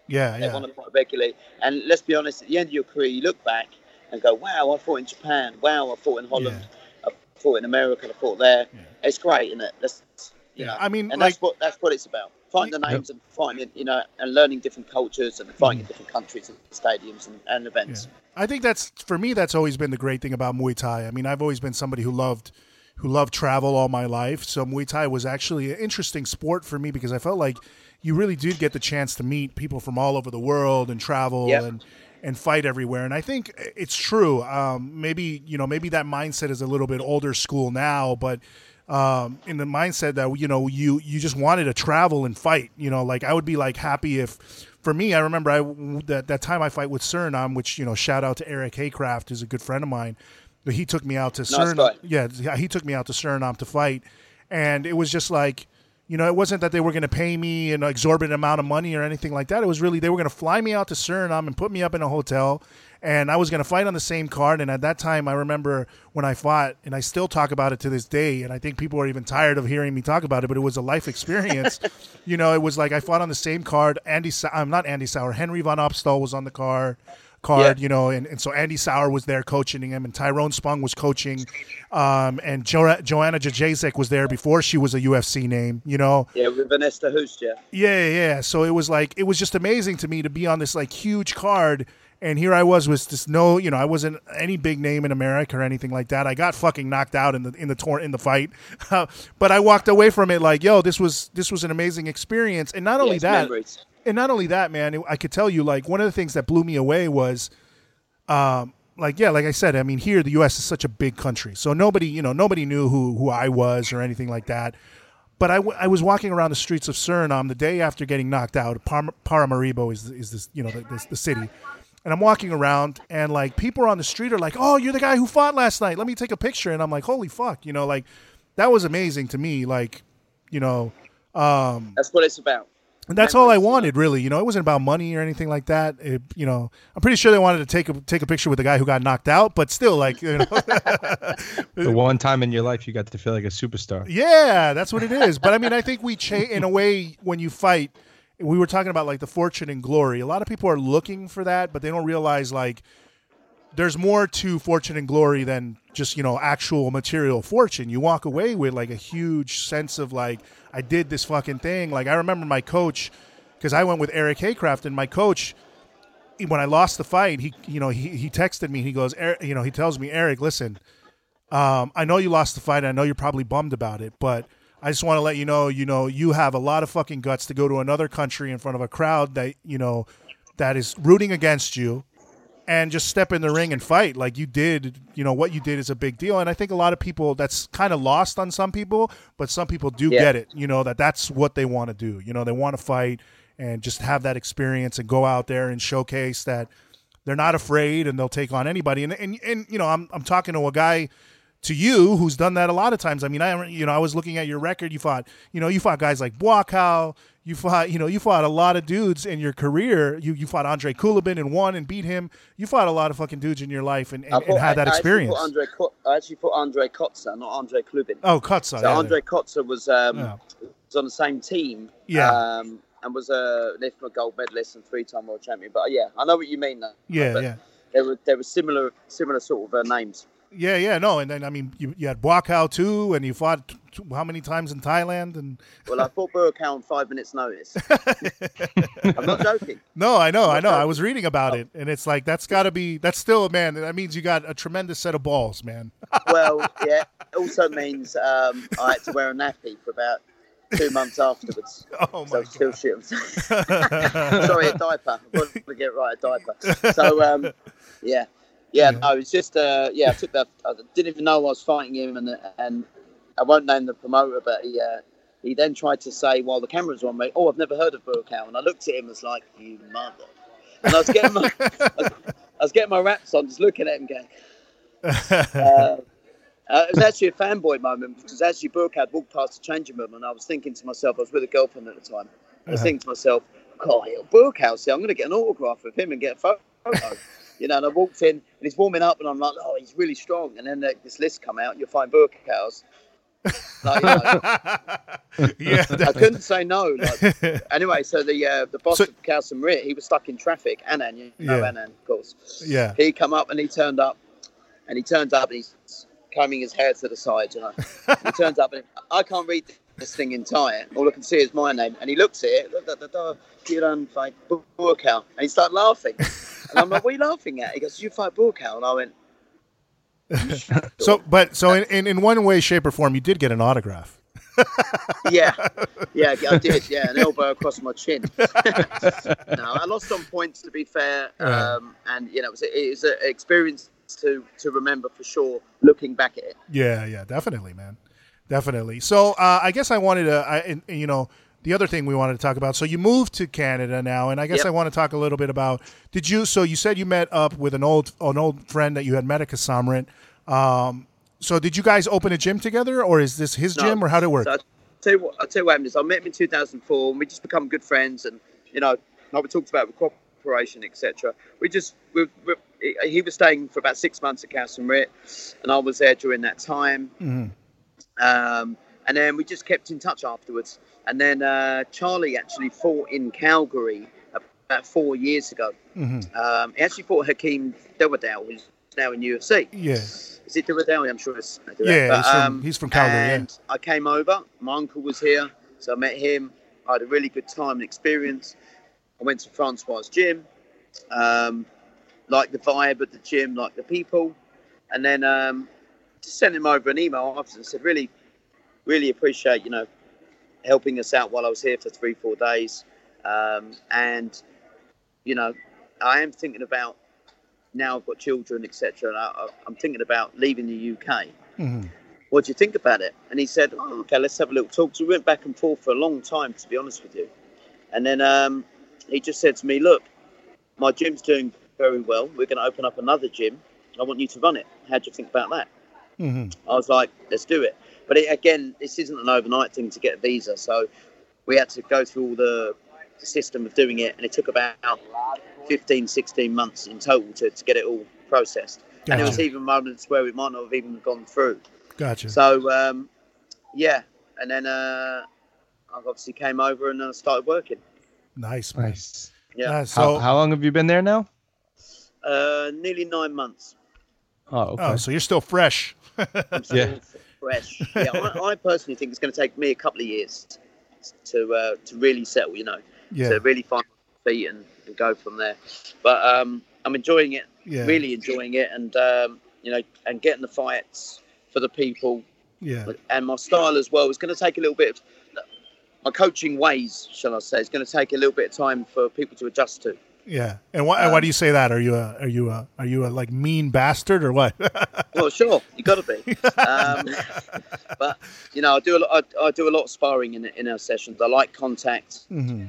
Yeah, They want to fight regularly. And let's be honest, at the end of your career, you look back and go, wow, I fought in Japan. Wow, I fought in Holland. I fought in America. I fought there. Yeah. It's great, isn't it? I mean, and that's what it's about. Fighting the names and fighting, and learning different cultures and fighting in different countries and stadiums and events. Yeah. I think for me, that's always been the great thing about Muay Thai. I mean, I've always been somebody who loved travel all my life. So Muay Thai was actually an interesting sport for me because I felt like you really did get the chance to meet people from all over the world and travel and fight everywhere. And I think it's true. Maybe that mindset is a little bit older school now, but in the mindset that, you just wanted to travel and fight, like I would be like happy if, for me, I remember that time I fight with Suriname, which, shout out to Eric Haycraft, who's a good friend of mine. He took me out to Suriname. Yeah, he took me out to Suriname to fight. And it was just like, it wasn't that they were going to pay me an exorbitant amount of money or anything like that. It was really, they were going to fly me out to Suriname and put me up in a hotel, and I was going to fight on the same card. And at that time, I remember when I fought, and I still talk about it to this day, and I think people are even tired of hearing me talk about it, but it was a life experience. It was like I fought on the same card. Henry von Opstal was on the card, and so Andy Sauer was there coaching him, and Tyrone Spong was coaching, and Joanna Jacek was there before she was a UFC name, Yeah, with Vanessa Hoost, Yeah. So it was just amazing to me to be on this like huge card, and here I was with this I wasn't any big name in America or anything like that. I got fucking knocked out in the fight, but I walked away from it like, yo, this was an amazing experience, and not only that. Memories. And not only that, man, I could tell you, like, one of the things that blew me away was, like I said, I mean, here, the U.S. is such a big country. So nobody knew who I was or anything like that. But I was walking around the streets of Suriname the day after getting knocked out. Paramaribo is this, the city. And I'm walking around, and, like, people on the street are like, oh, you're the guy who fought last night. Let me take a picture. And I'm like, holy fuck, like, that was amazing to me. Like, that's what it's about. And that's all I wanted, really. It wasn't about money or anything like that. I'm pretty sure they wanted to take a picture with the guy who got knocked out, but still, like, The one time in your life you got to feel like a superstar. Yeah, that's what it is. But I mean, I think in a way, when you fight, we were talking about like the fortune and glory. A lot of people are looking for that, but they don't realize like there's more to fortune and glory than just, actual material fortune. You walk away with like a huge sense of like, I did this fucking thing. Like I remember my coach, because I went with Eric Haycraft, and my coach, when I lost the fight, he texted me. He goes, he tells me, Eric, listen, I know you lost the fight. I know you're probably bummed about it, but I just want to let you know, you have a lot of fucking guts to go to another country in front of a crowd that, that is rooting against you, and just step in the ring and fight like you did. What you did is a big deal. And I think a lot of people, that's kind of lost on some people, but some people do get it, that's what they want to do. They want to fight and just have that experience and go out there and showcase that they're not afraid and they'll take on anybody. And I'm talking to a guy, to you, who's done that a lot of times. I mean, I was looking at your record. You fought guys like Buakaw. You fought a lot of dudes in your career. You fought Andre Kulibin and won and beat him. You fought a lot of fucking dudes in your life and had that experience. I actually fought Andre Kotzer, not Andre Kulibin. Oh, Kotzer. So Andre Kotzer was on the same team. Yeah. And was a Olympic gold medalist and 3-time world champion. But yeah, I know what you mean. Yeah. They were similar sort of names. Yeah, no, and then I mean, you had Buakaw too, and you fought how many times in Thailand? And well, I fought Buakaw on 5 minutes' notice. I'm not joking. No, I know. I was reading about it, and it's like that's still, man. That means you got a tremendous set of balls, man. Well, yeah. It also means I had to wear a nappy for about 2 months afterwards. Oh my God. Still shit. Sorry, a diaper. I wanted to get right, a diaper. So yeah. Yeah, no, it's just I took that. I didn't even know I was fighting him, and I won't name the promoter, but he then tried to say while the cameras were on me, "Oh, I've never heard of Buakaw," and I looked at him and was like, "You mother!" And I was getting my raps on, just looking at him, going. It was actually a fanboy moment because actually Buakaw had walked past the changing room, and I was thinking to myself, I was with a girlfriend at the time. I was thinking to myself, "God, Buakaw, see, I'm going to get an autograph with him and get a photo." And I walked in and he's warming up and I'm like, oh, he's really strong. And then this list come out and you'll find Buakaw's. Yeah, I couldn't say no. Like, anyway, so the boss of Khao San Rit, he was stuck in traffic. Anand, you know Anand, of course. Yeah. He come up and he turned up, and he's combing his hair to the side, you know. He turns up and I can't read this thing entire. All I can see is my name. And he looks at it, you don't fight Buakaw. And he started laughing. And I'm like, what are you laughing at? He goes, you fight Buakaw? And I went, So in one way, shape, or form, you did get an autograph. yeah, I did. Yeah, an elbow across my chin. No, I lost on points, to be fair, and you know, it was an experience to remember for sure. Looking back at it. Yeah, definitely, man, definitely. So I guess I wanted to, the other thing we wanted to talk about. So you moved to Canada now, and I guess I want to talk a little bit about. So you said you met up with an old friend that you had met at Khao San Rit. So did you guys open a gym together, or is this his gym, or how did it work? So I'll tell you what happened is I met him in 2004, and we just become good friends, and like we talked about with cooperation, etc. He was staying for about 6 months at Khao San Rit, and I was there during that time. Mm-hmm. And then we just kept in touch afterwards. And then Charlie actually fought in Calgary about 4 years ago. Mm-hmm. He actually fought Hakeem Dawood, who's now in UFC. Yeah. Is it Dawood? I'm sure it's. He's from Calgary. And I came over. My uncle was here, so I met him. I had a really good time and experience. I went to Francois' gym. Liked the vibe at the gym, liked the people. And then just sent him over an email after and said, really, really appreciate, helping us out while I was here for 3-4 days. And, I am thinking about, now I've got children, etc. And I'm thinking about leaving the UK. Mm-hmm. What do you think about it? And he said, okay, let's have a little talk. So we went back and forth for a long time, to be honest with you. And then he just said to me, look, my gym's doing very well. We're going to open up another gym. I want you to run it. How do you think about that? Mm-hmm. I was like, let's do it. But again, this isn't an overnight thing to get a visa. So we had to go through all the system of doing it. And it took about 15, 16 months in total to get it all processed. Gotcha. And it was even moments where it might not have even gone through. Gotcha. So, And then I obviously came over and started working. Nice. Yeah. So how long have you been there now? Nearly 9 months. Oh, okay. So you're still fresh. I'm still fresh. Yeah, I personally think it's going to take me a couple of years to really settle, to really find my feet and go from there. But I'm enjoying it, really enjoying it, and and getting the fights for the people. Yeah. And my style as well is going to take a little bit of my coaching ways, shall I say? It's going to take a little bit of time for people to adjust to. Yeah, and why do you say that? Are you a like mean bastard or what? Well, sure, you got to be. But I do a lot of sparring in our sessions. I like contact. Mm-hmm.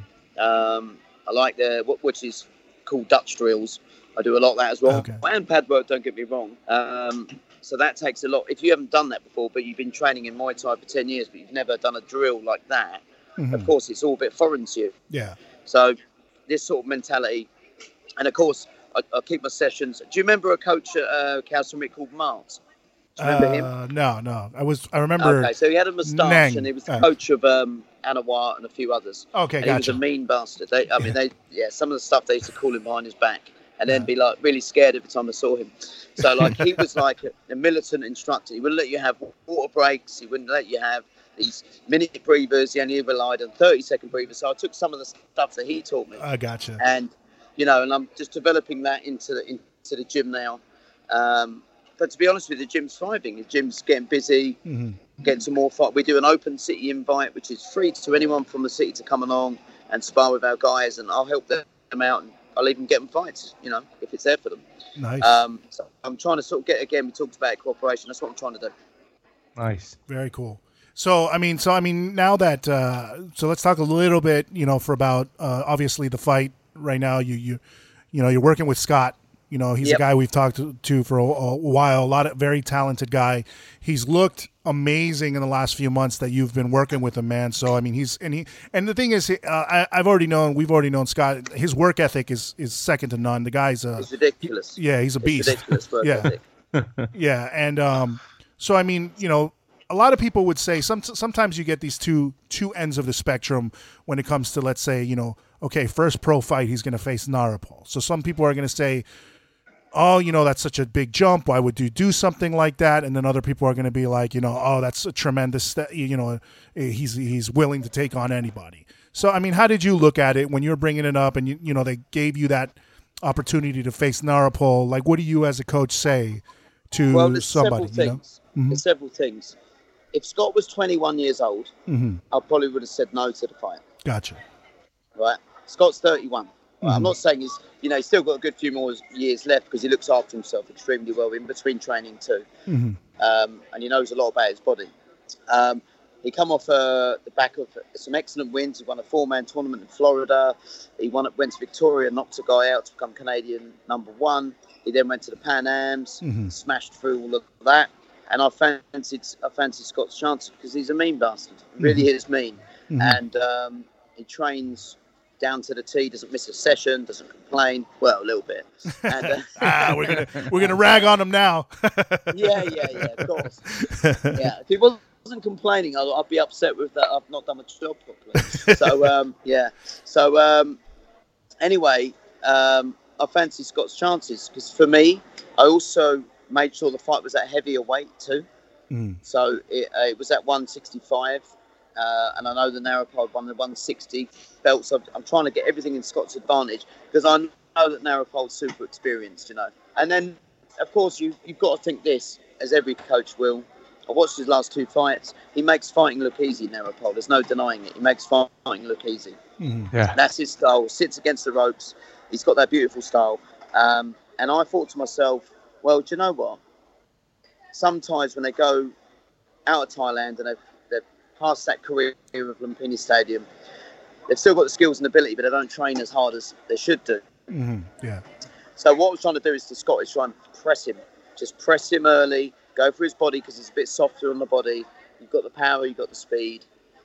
I like which is called Dutch drills. I do a lot of that as well, and pad work. Don't get me wrong. So that takes a lot. If you haven't done that before, but you've been training in Muay Thai for 10 years, but you've never done a drill like that, mm-hmm. Of course, it's all a bit foreign to you. Yeah. So this sort of mentality, and of course, I keep my sessions. Do you remember a coach at Khao San Rit called Mart? Do you remember him? No. I remember. Okay, so he had a moustache, and he was the coach of Anawar and a few others. Okay, and gotcha. He was a mean bastard. Some of the stuff they used to call him behind his back, and then be like really scared every time I saw him. So like he was like a militant instructor. He wouldn't let you have water breaks. He wouldn't let you have these minute breathers. He only relied on 30-second breathers. So I took some of the stuff that he taught me. I gotcha. And and I'm just developing that into the gym now. But to be honest with you, the gym's thriving. The gym's getting busy, mm-hmm. getting some more fight. We do an open city invite, which is free to anyone from the city to come along and spar with our guys, and I'll help them out, and I'll even get them fights, if it's there for them. Nice. So I'm trying to sort of get, again, we talked about cooperation. That's what I'm trying to do. Nice. Very cool. So, I mean, now that, so let's talk a little bit, for about, obviously the fight right now. You're working with Scott. He's a guy we've talked to for a while. Very talented guy. He's looked amazing in the last few months that you've been working with him, man. So I mean, and the thing is, we've already known Scott. His work ethic is second to none. The guy's it's ridiculous. Yeah, he's a beast. Ridiculous work ethic. Yeah, and so I mean, a lot of people would say sometimes you get these two ends of the spectrum when it comes to, let's say, okay, first pro fight, he's going to face Narapol. So some people are going to say, oh, that's such a big jump. Why would you do something like that? And then other people are going to be like, oh, that's a tremendous, he's willing to take on anybody. So, I mean, how did you look at it when you were bringing it up and, they gave you that opportunity to face Narapol? Like, what do you as a coach say to somebody? There's several things. If Scott was 21 years old, I probably would have said no to the fight. Gotcha. Right? Scott's 31. Right? I'm not saying he's still got a good few more years left because he looks after himself extremely well in between training too. And he knows a lot about his body. He come off the back of some excellent wins. He won a 4-man tournament in Florida. He went to Victoria, knocked a guy out to become Canadian #1. He then went to the Pan Ams, smashed through all of that. And I fancied Scott's chances because he's a mean bastard. He really is mean. And he trains down to the T, doesn't miss a session, doesn't complain. Well, a little bit. And, we're gonna rag on him now. yeah, of course. Yeah, if he wasn't complaining, I'd be upset with that. I've not done my job properly. So, anyway, I fancy Scott's chances because for me, I also made sure the fight was at heavier weight too. So it was at 165, and I know the Narapol won the 160 belt. So I'm trying to get everything in Scott's advantage because I know that Narapol's super experienced, And then, of course, you've got to think this, as every coach will. I watched his last 2 fights. He makes fighting look easy, Narapol. There's no denying it. He makes fighting look easy. Yeah, that's his style. Sits against the ropes. He's got that beautiful style. And I thought to myself, well, do you know what? Sometimes when they go out of Thailand and they've passed that career of Lumpini Stadium, they've still got the skills and ability, but they don't train as hard as they should do. Yeah. So what I was trying to do is to Scott is try and press him. Just press him early, go for his body because he's a bit softer on the body. You've got the power, you've got the speed.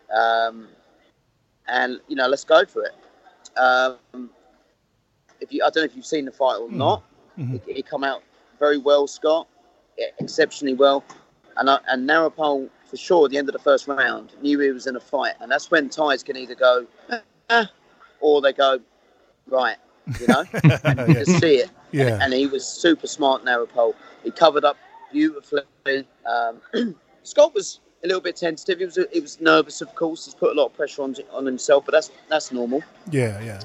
And, let's go for it. I don't know if you've seen the fight or not. He come out very well, Scott, exceptionally well. And Narapol, for sure, at the end of the first round, knew he was in a fight. And that's when Thais can either go, or they go, right, and you just see it. Yeah. And he was super smart, Narapol. He covered up beautifully. Scott was a little bit tentative. He was nervous, of course. He's put a lot of pressure on himself, but that's normal. Yeah.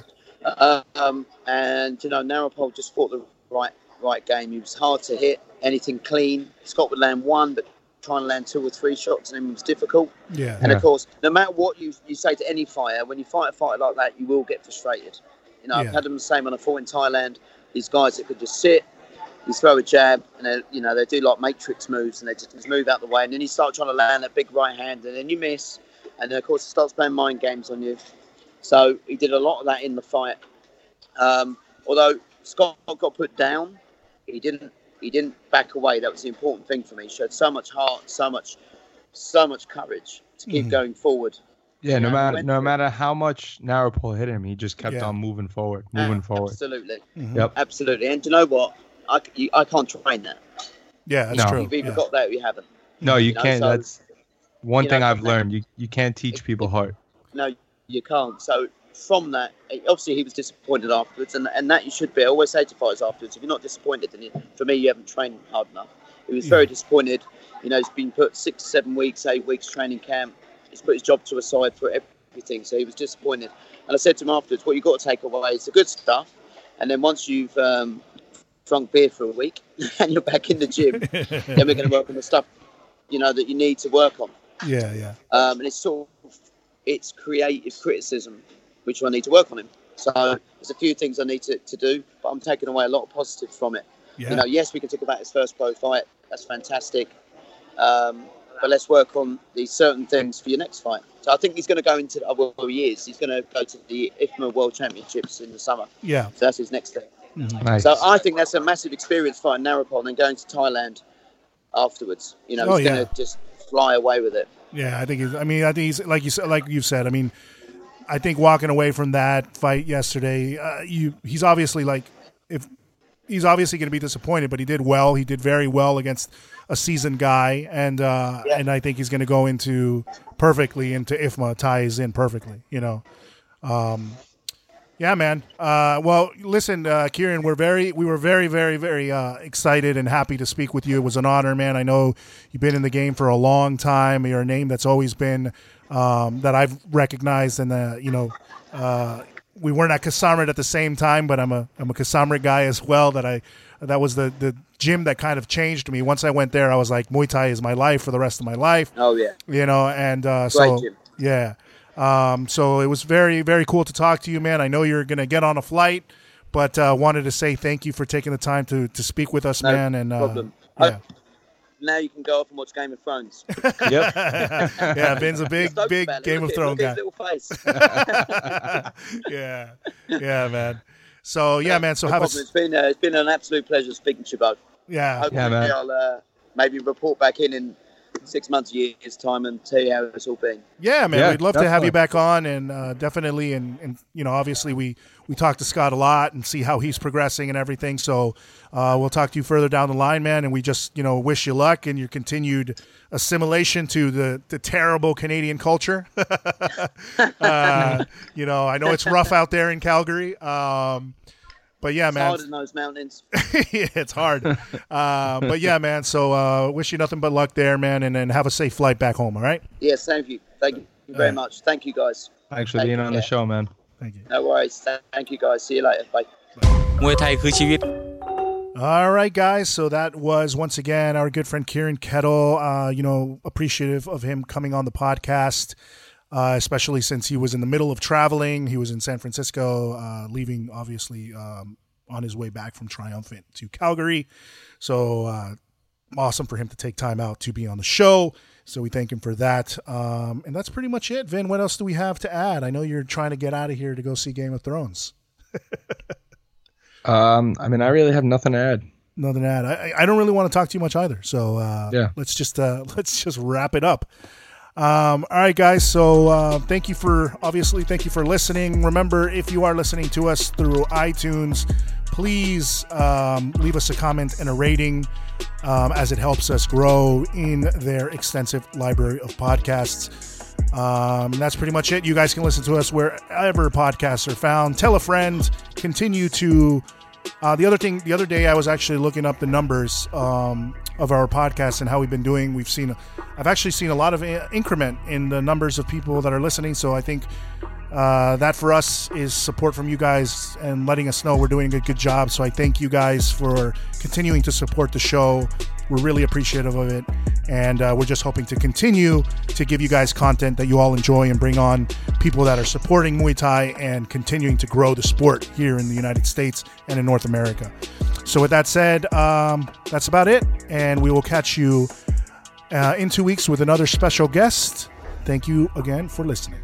And Narapol just fought the right game. He was hard to hit, anything clean. Scott would land one, but trying to land 2 or 3 shots on him was difficult. Yeah. And of course, no matter what you say to any fighter, when you fight a fighter like that, you will get frustrated. I've had them the same when I fought in Thailand. These guys that could just sit, you throw a jab, and they do like matrix moves, and they just move out the way, and then you start trying to land that big right hand, and then you miss, and then of course it starts playing mind games on you. So he did a lot of that in the fight. Although Scott got put down, he didn't back away. That was the important thing for me. He showed so much heart, so much courage to keep going forward. Yeah, no matter how much Narapol hit him, he just kept on moving forward. Absolutely. Yep. Absolutely. And do you know what? I can't train that. Yeah, that's true. You've either got that or you haven't. No, you can't. So, that's one thing I've learned. You can't teach people heart. No, you can't. So from that, obviously he was disappointed afterwards, and that you should be. I always say to fighters afterwards, if you're not disappointed, then for me, you haven't trained hard enough. He was very disappointed. He's been put 6, 7 weeks, 8 weeks training camp. He's put his job to a side for everything, so he was disappointed. And I said to him afterwards, what you've got to take away is the good stuff, and then once you've drunk beer for a week and you're back in the gym, then we're going to work on the stuff, that you need to work on. Yeah. And it's creative criticism, which I need to work on him. So there's a few things I need to do, but I'm taking away a lot of positives from it. Yeah. Yes, we can talk about his first pro fight. That's fantastic. But let's work on these certain things for your next fight. So I think he's going to go into, he is. He's going to go to the IFMA World Championships in the summer. Yeah. So that's his next step. Nice. So I think that's a massive experience fighting Narapol and then going to Thailand afterwards. He's going to just fly away with it. Yeah, I think he's like you said. I mean, I think walking away from that fight yesterday, he's obviously like, if he's obviously going to be disappointed, but he did well. He did very well against a seasoned guy, and I think he's going to go into perfectly into IFMA, ties in perfectly, you know. Yeah, man. Well, listen, Kieran, we were very, very, very excited and happy to speak with you. It was an honor, man. I know you've been in the game for a long time. You're a name that's always been that I've recognized, and we weren't at Kasamrit at the same time, but I'm a Kasamrit guy as well. That was the gym that kind of changed me. Once I went there, I was like, Muay Thai is my life for the rest of my life. Oh yeah, you know, and so gym. Yeah. So it was very, very cool to talk to you, man. I know you're going to get on a flight, but wanted to say thank you for taking the time to speak with us, man. And problem. Yeah. Now you can go off and watch Game of Thrones. Yep. Yeah, Vin's a big Game of Thrones guy. Look at his little face. Yeah, man. So yeah, man. So no have problem. It's been an absolute pleasure speaking to you both. Yeah, Hopefully man. I'll maybe report back in 6 months, years time, and tell you how it's all been. Yeah, man. Yeah, we'd love to have definitely. you back on, and definitely, and you know, obviously we talked to Scott a lot and see how he's progressing and everything. So we'll talk to you further down the line, man. And we just wish you luck in your continued assimilation to the terrible Canadian culture. I know it's rough out there in Calgary. But yeah, man. It's hard in those mountains. Yeah, it's hard. But yeah, man. So wish you nothing but luck there, man, and have a safe flight back home. All right. Yes, thank you. Thank you very much. Thank you, guys. Thanks for being on the show, man. Thank you. No worries. Thank you, guys. See you later. Bye. มวยไทยคือชีวิต All right, guys. So that was once again our good friend Kieran Kettle. Appreciative of him coming on the podcast. Especially since he was in the middle of traveling. He was in San Francisco, leaving, obviously, on his way back from Triumphant to Calgary. So awesome for him to take time out to be on the show. So we thank him for that. And that's pretty much it. Vin, what else do we have to add? I know you're trying to get out of here to go see Game of Thrones. I really have nothing to add. Nothing to add. I don't really want to talk too much either. So yeah, let's just wrap it up. All right, guys. So thank you for listening. Remember, if you are listening to us through iTunes, please leave us a comment and a rating, as it helps us grow in their extensive library of podcasts. That's pretty much it. You guys can listen to us wherever podcasts are found. Tell a friend. Continue to. The other day, I was actually looking up the numbers of our podcast and how we've been doing. I've actually seen a lot of increment in the numbers of people that are listening. So I think that for us is support from you guys and letting us know we're doing a good job. So I thank you guys for continuing to support the show. We're really appreciative of it. And we're just hoping to continue to give you guys content that you all enjoy and bring on people that are supporting Muay Thai and continuing to grow the sport here in the United States and in North America. So with that said, that's about it. And we will catch you in 2 weeks with another special guest. Thank you again for listening.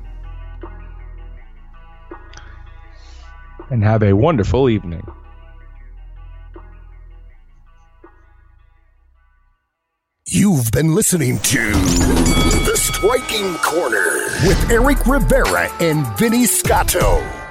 And have a wonderful evening. You've been listening to The Striking Corner with Eric Rivera and Vinny Scotto.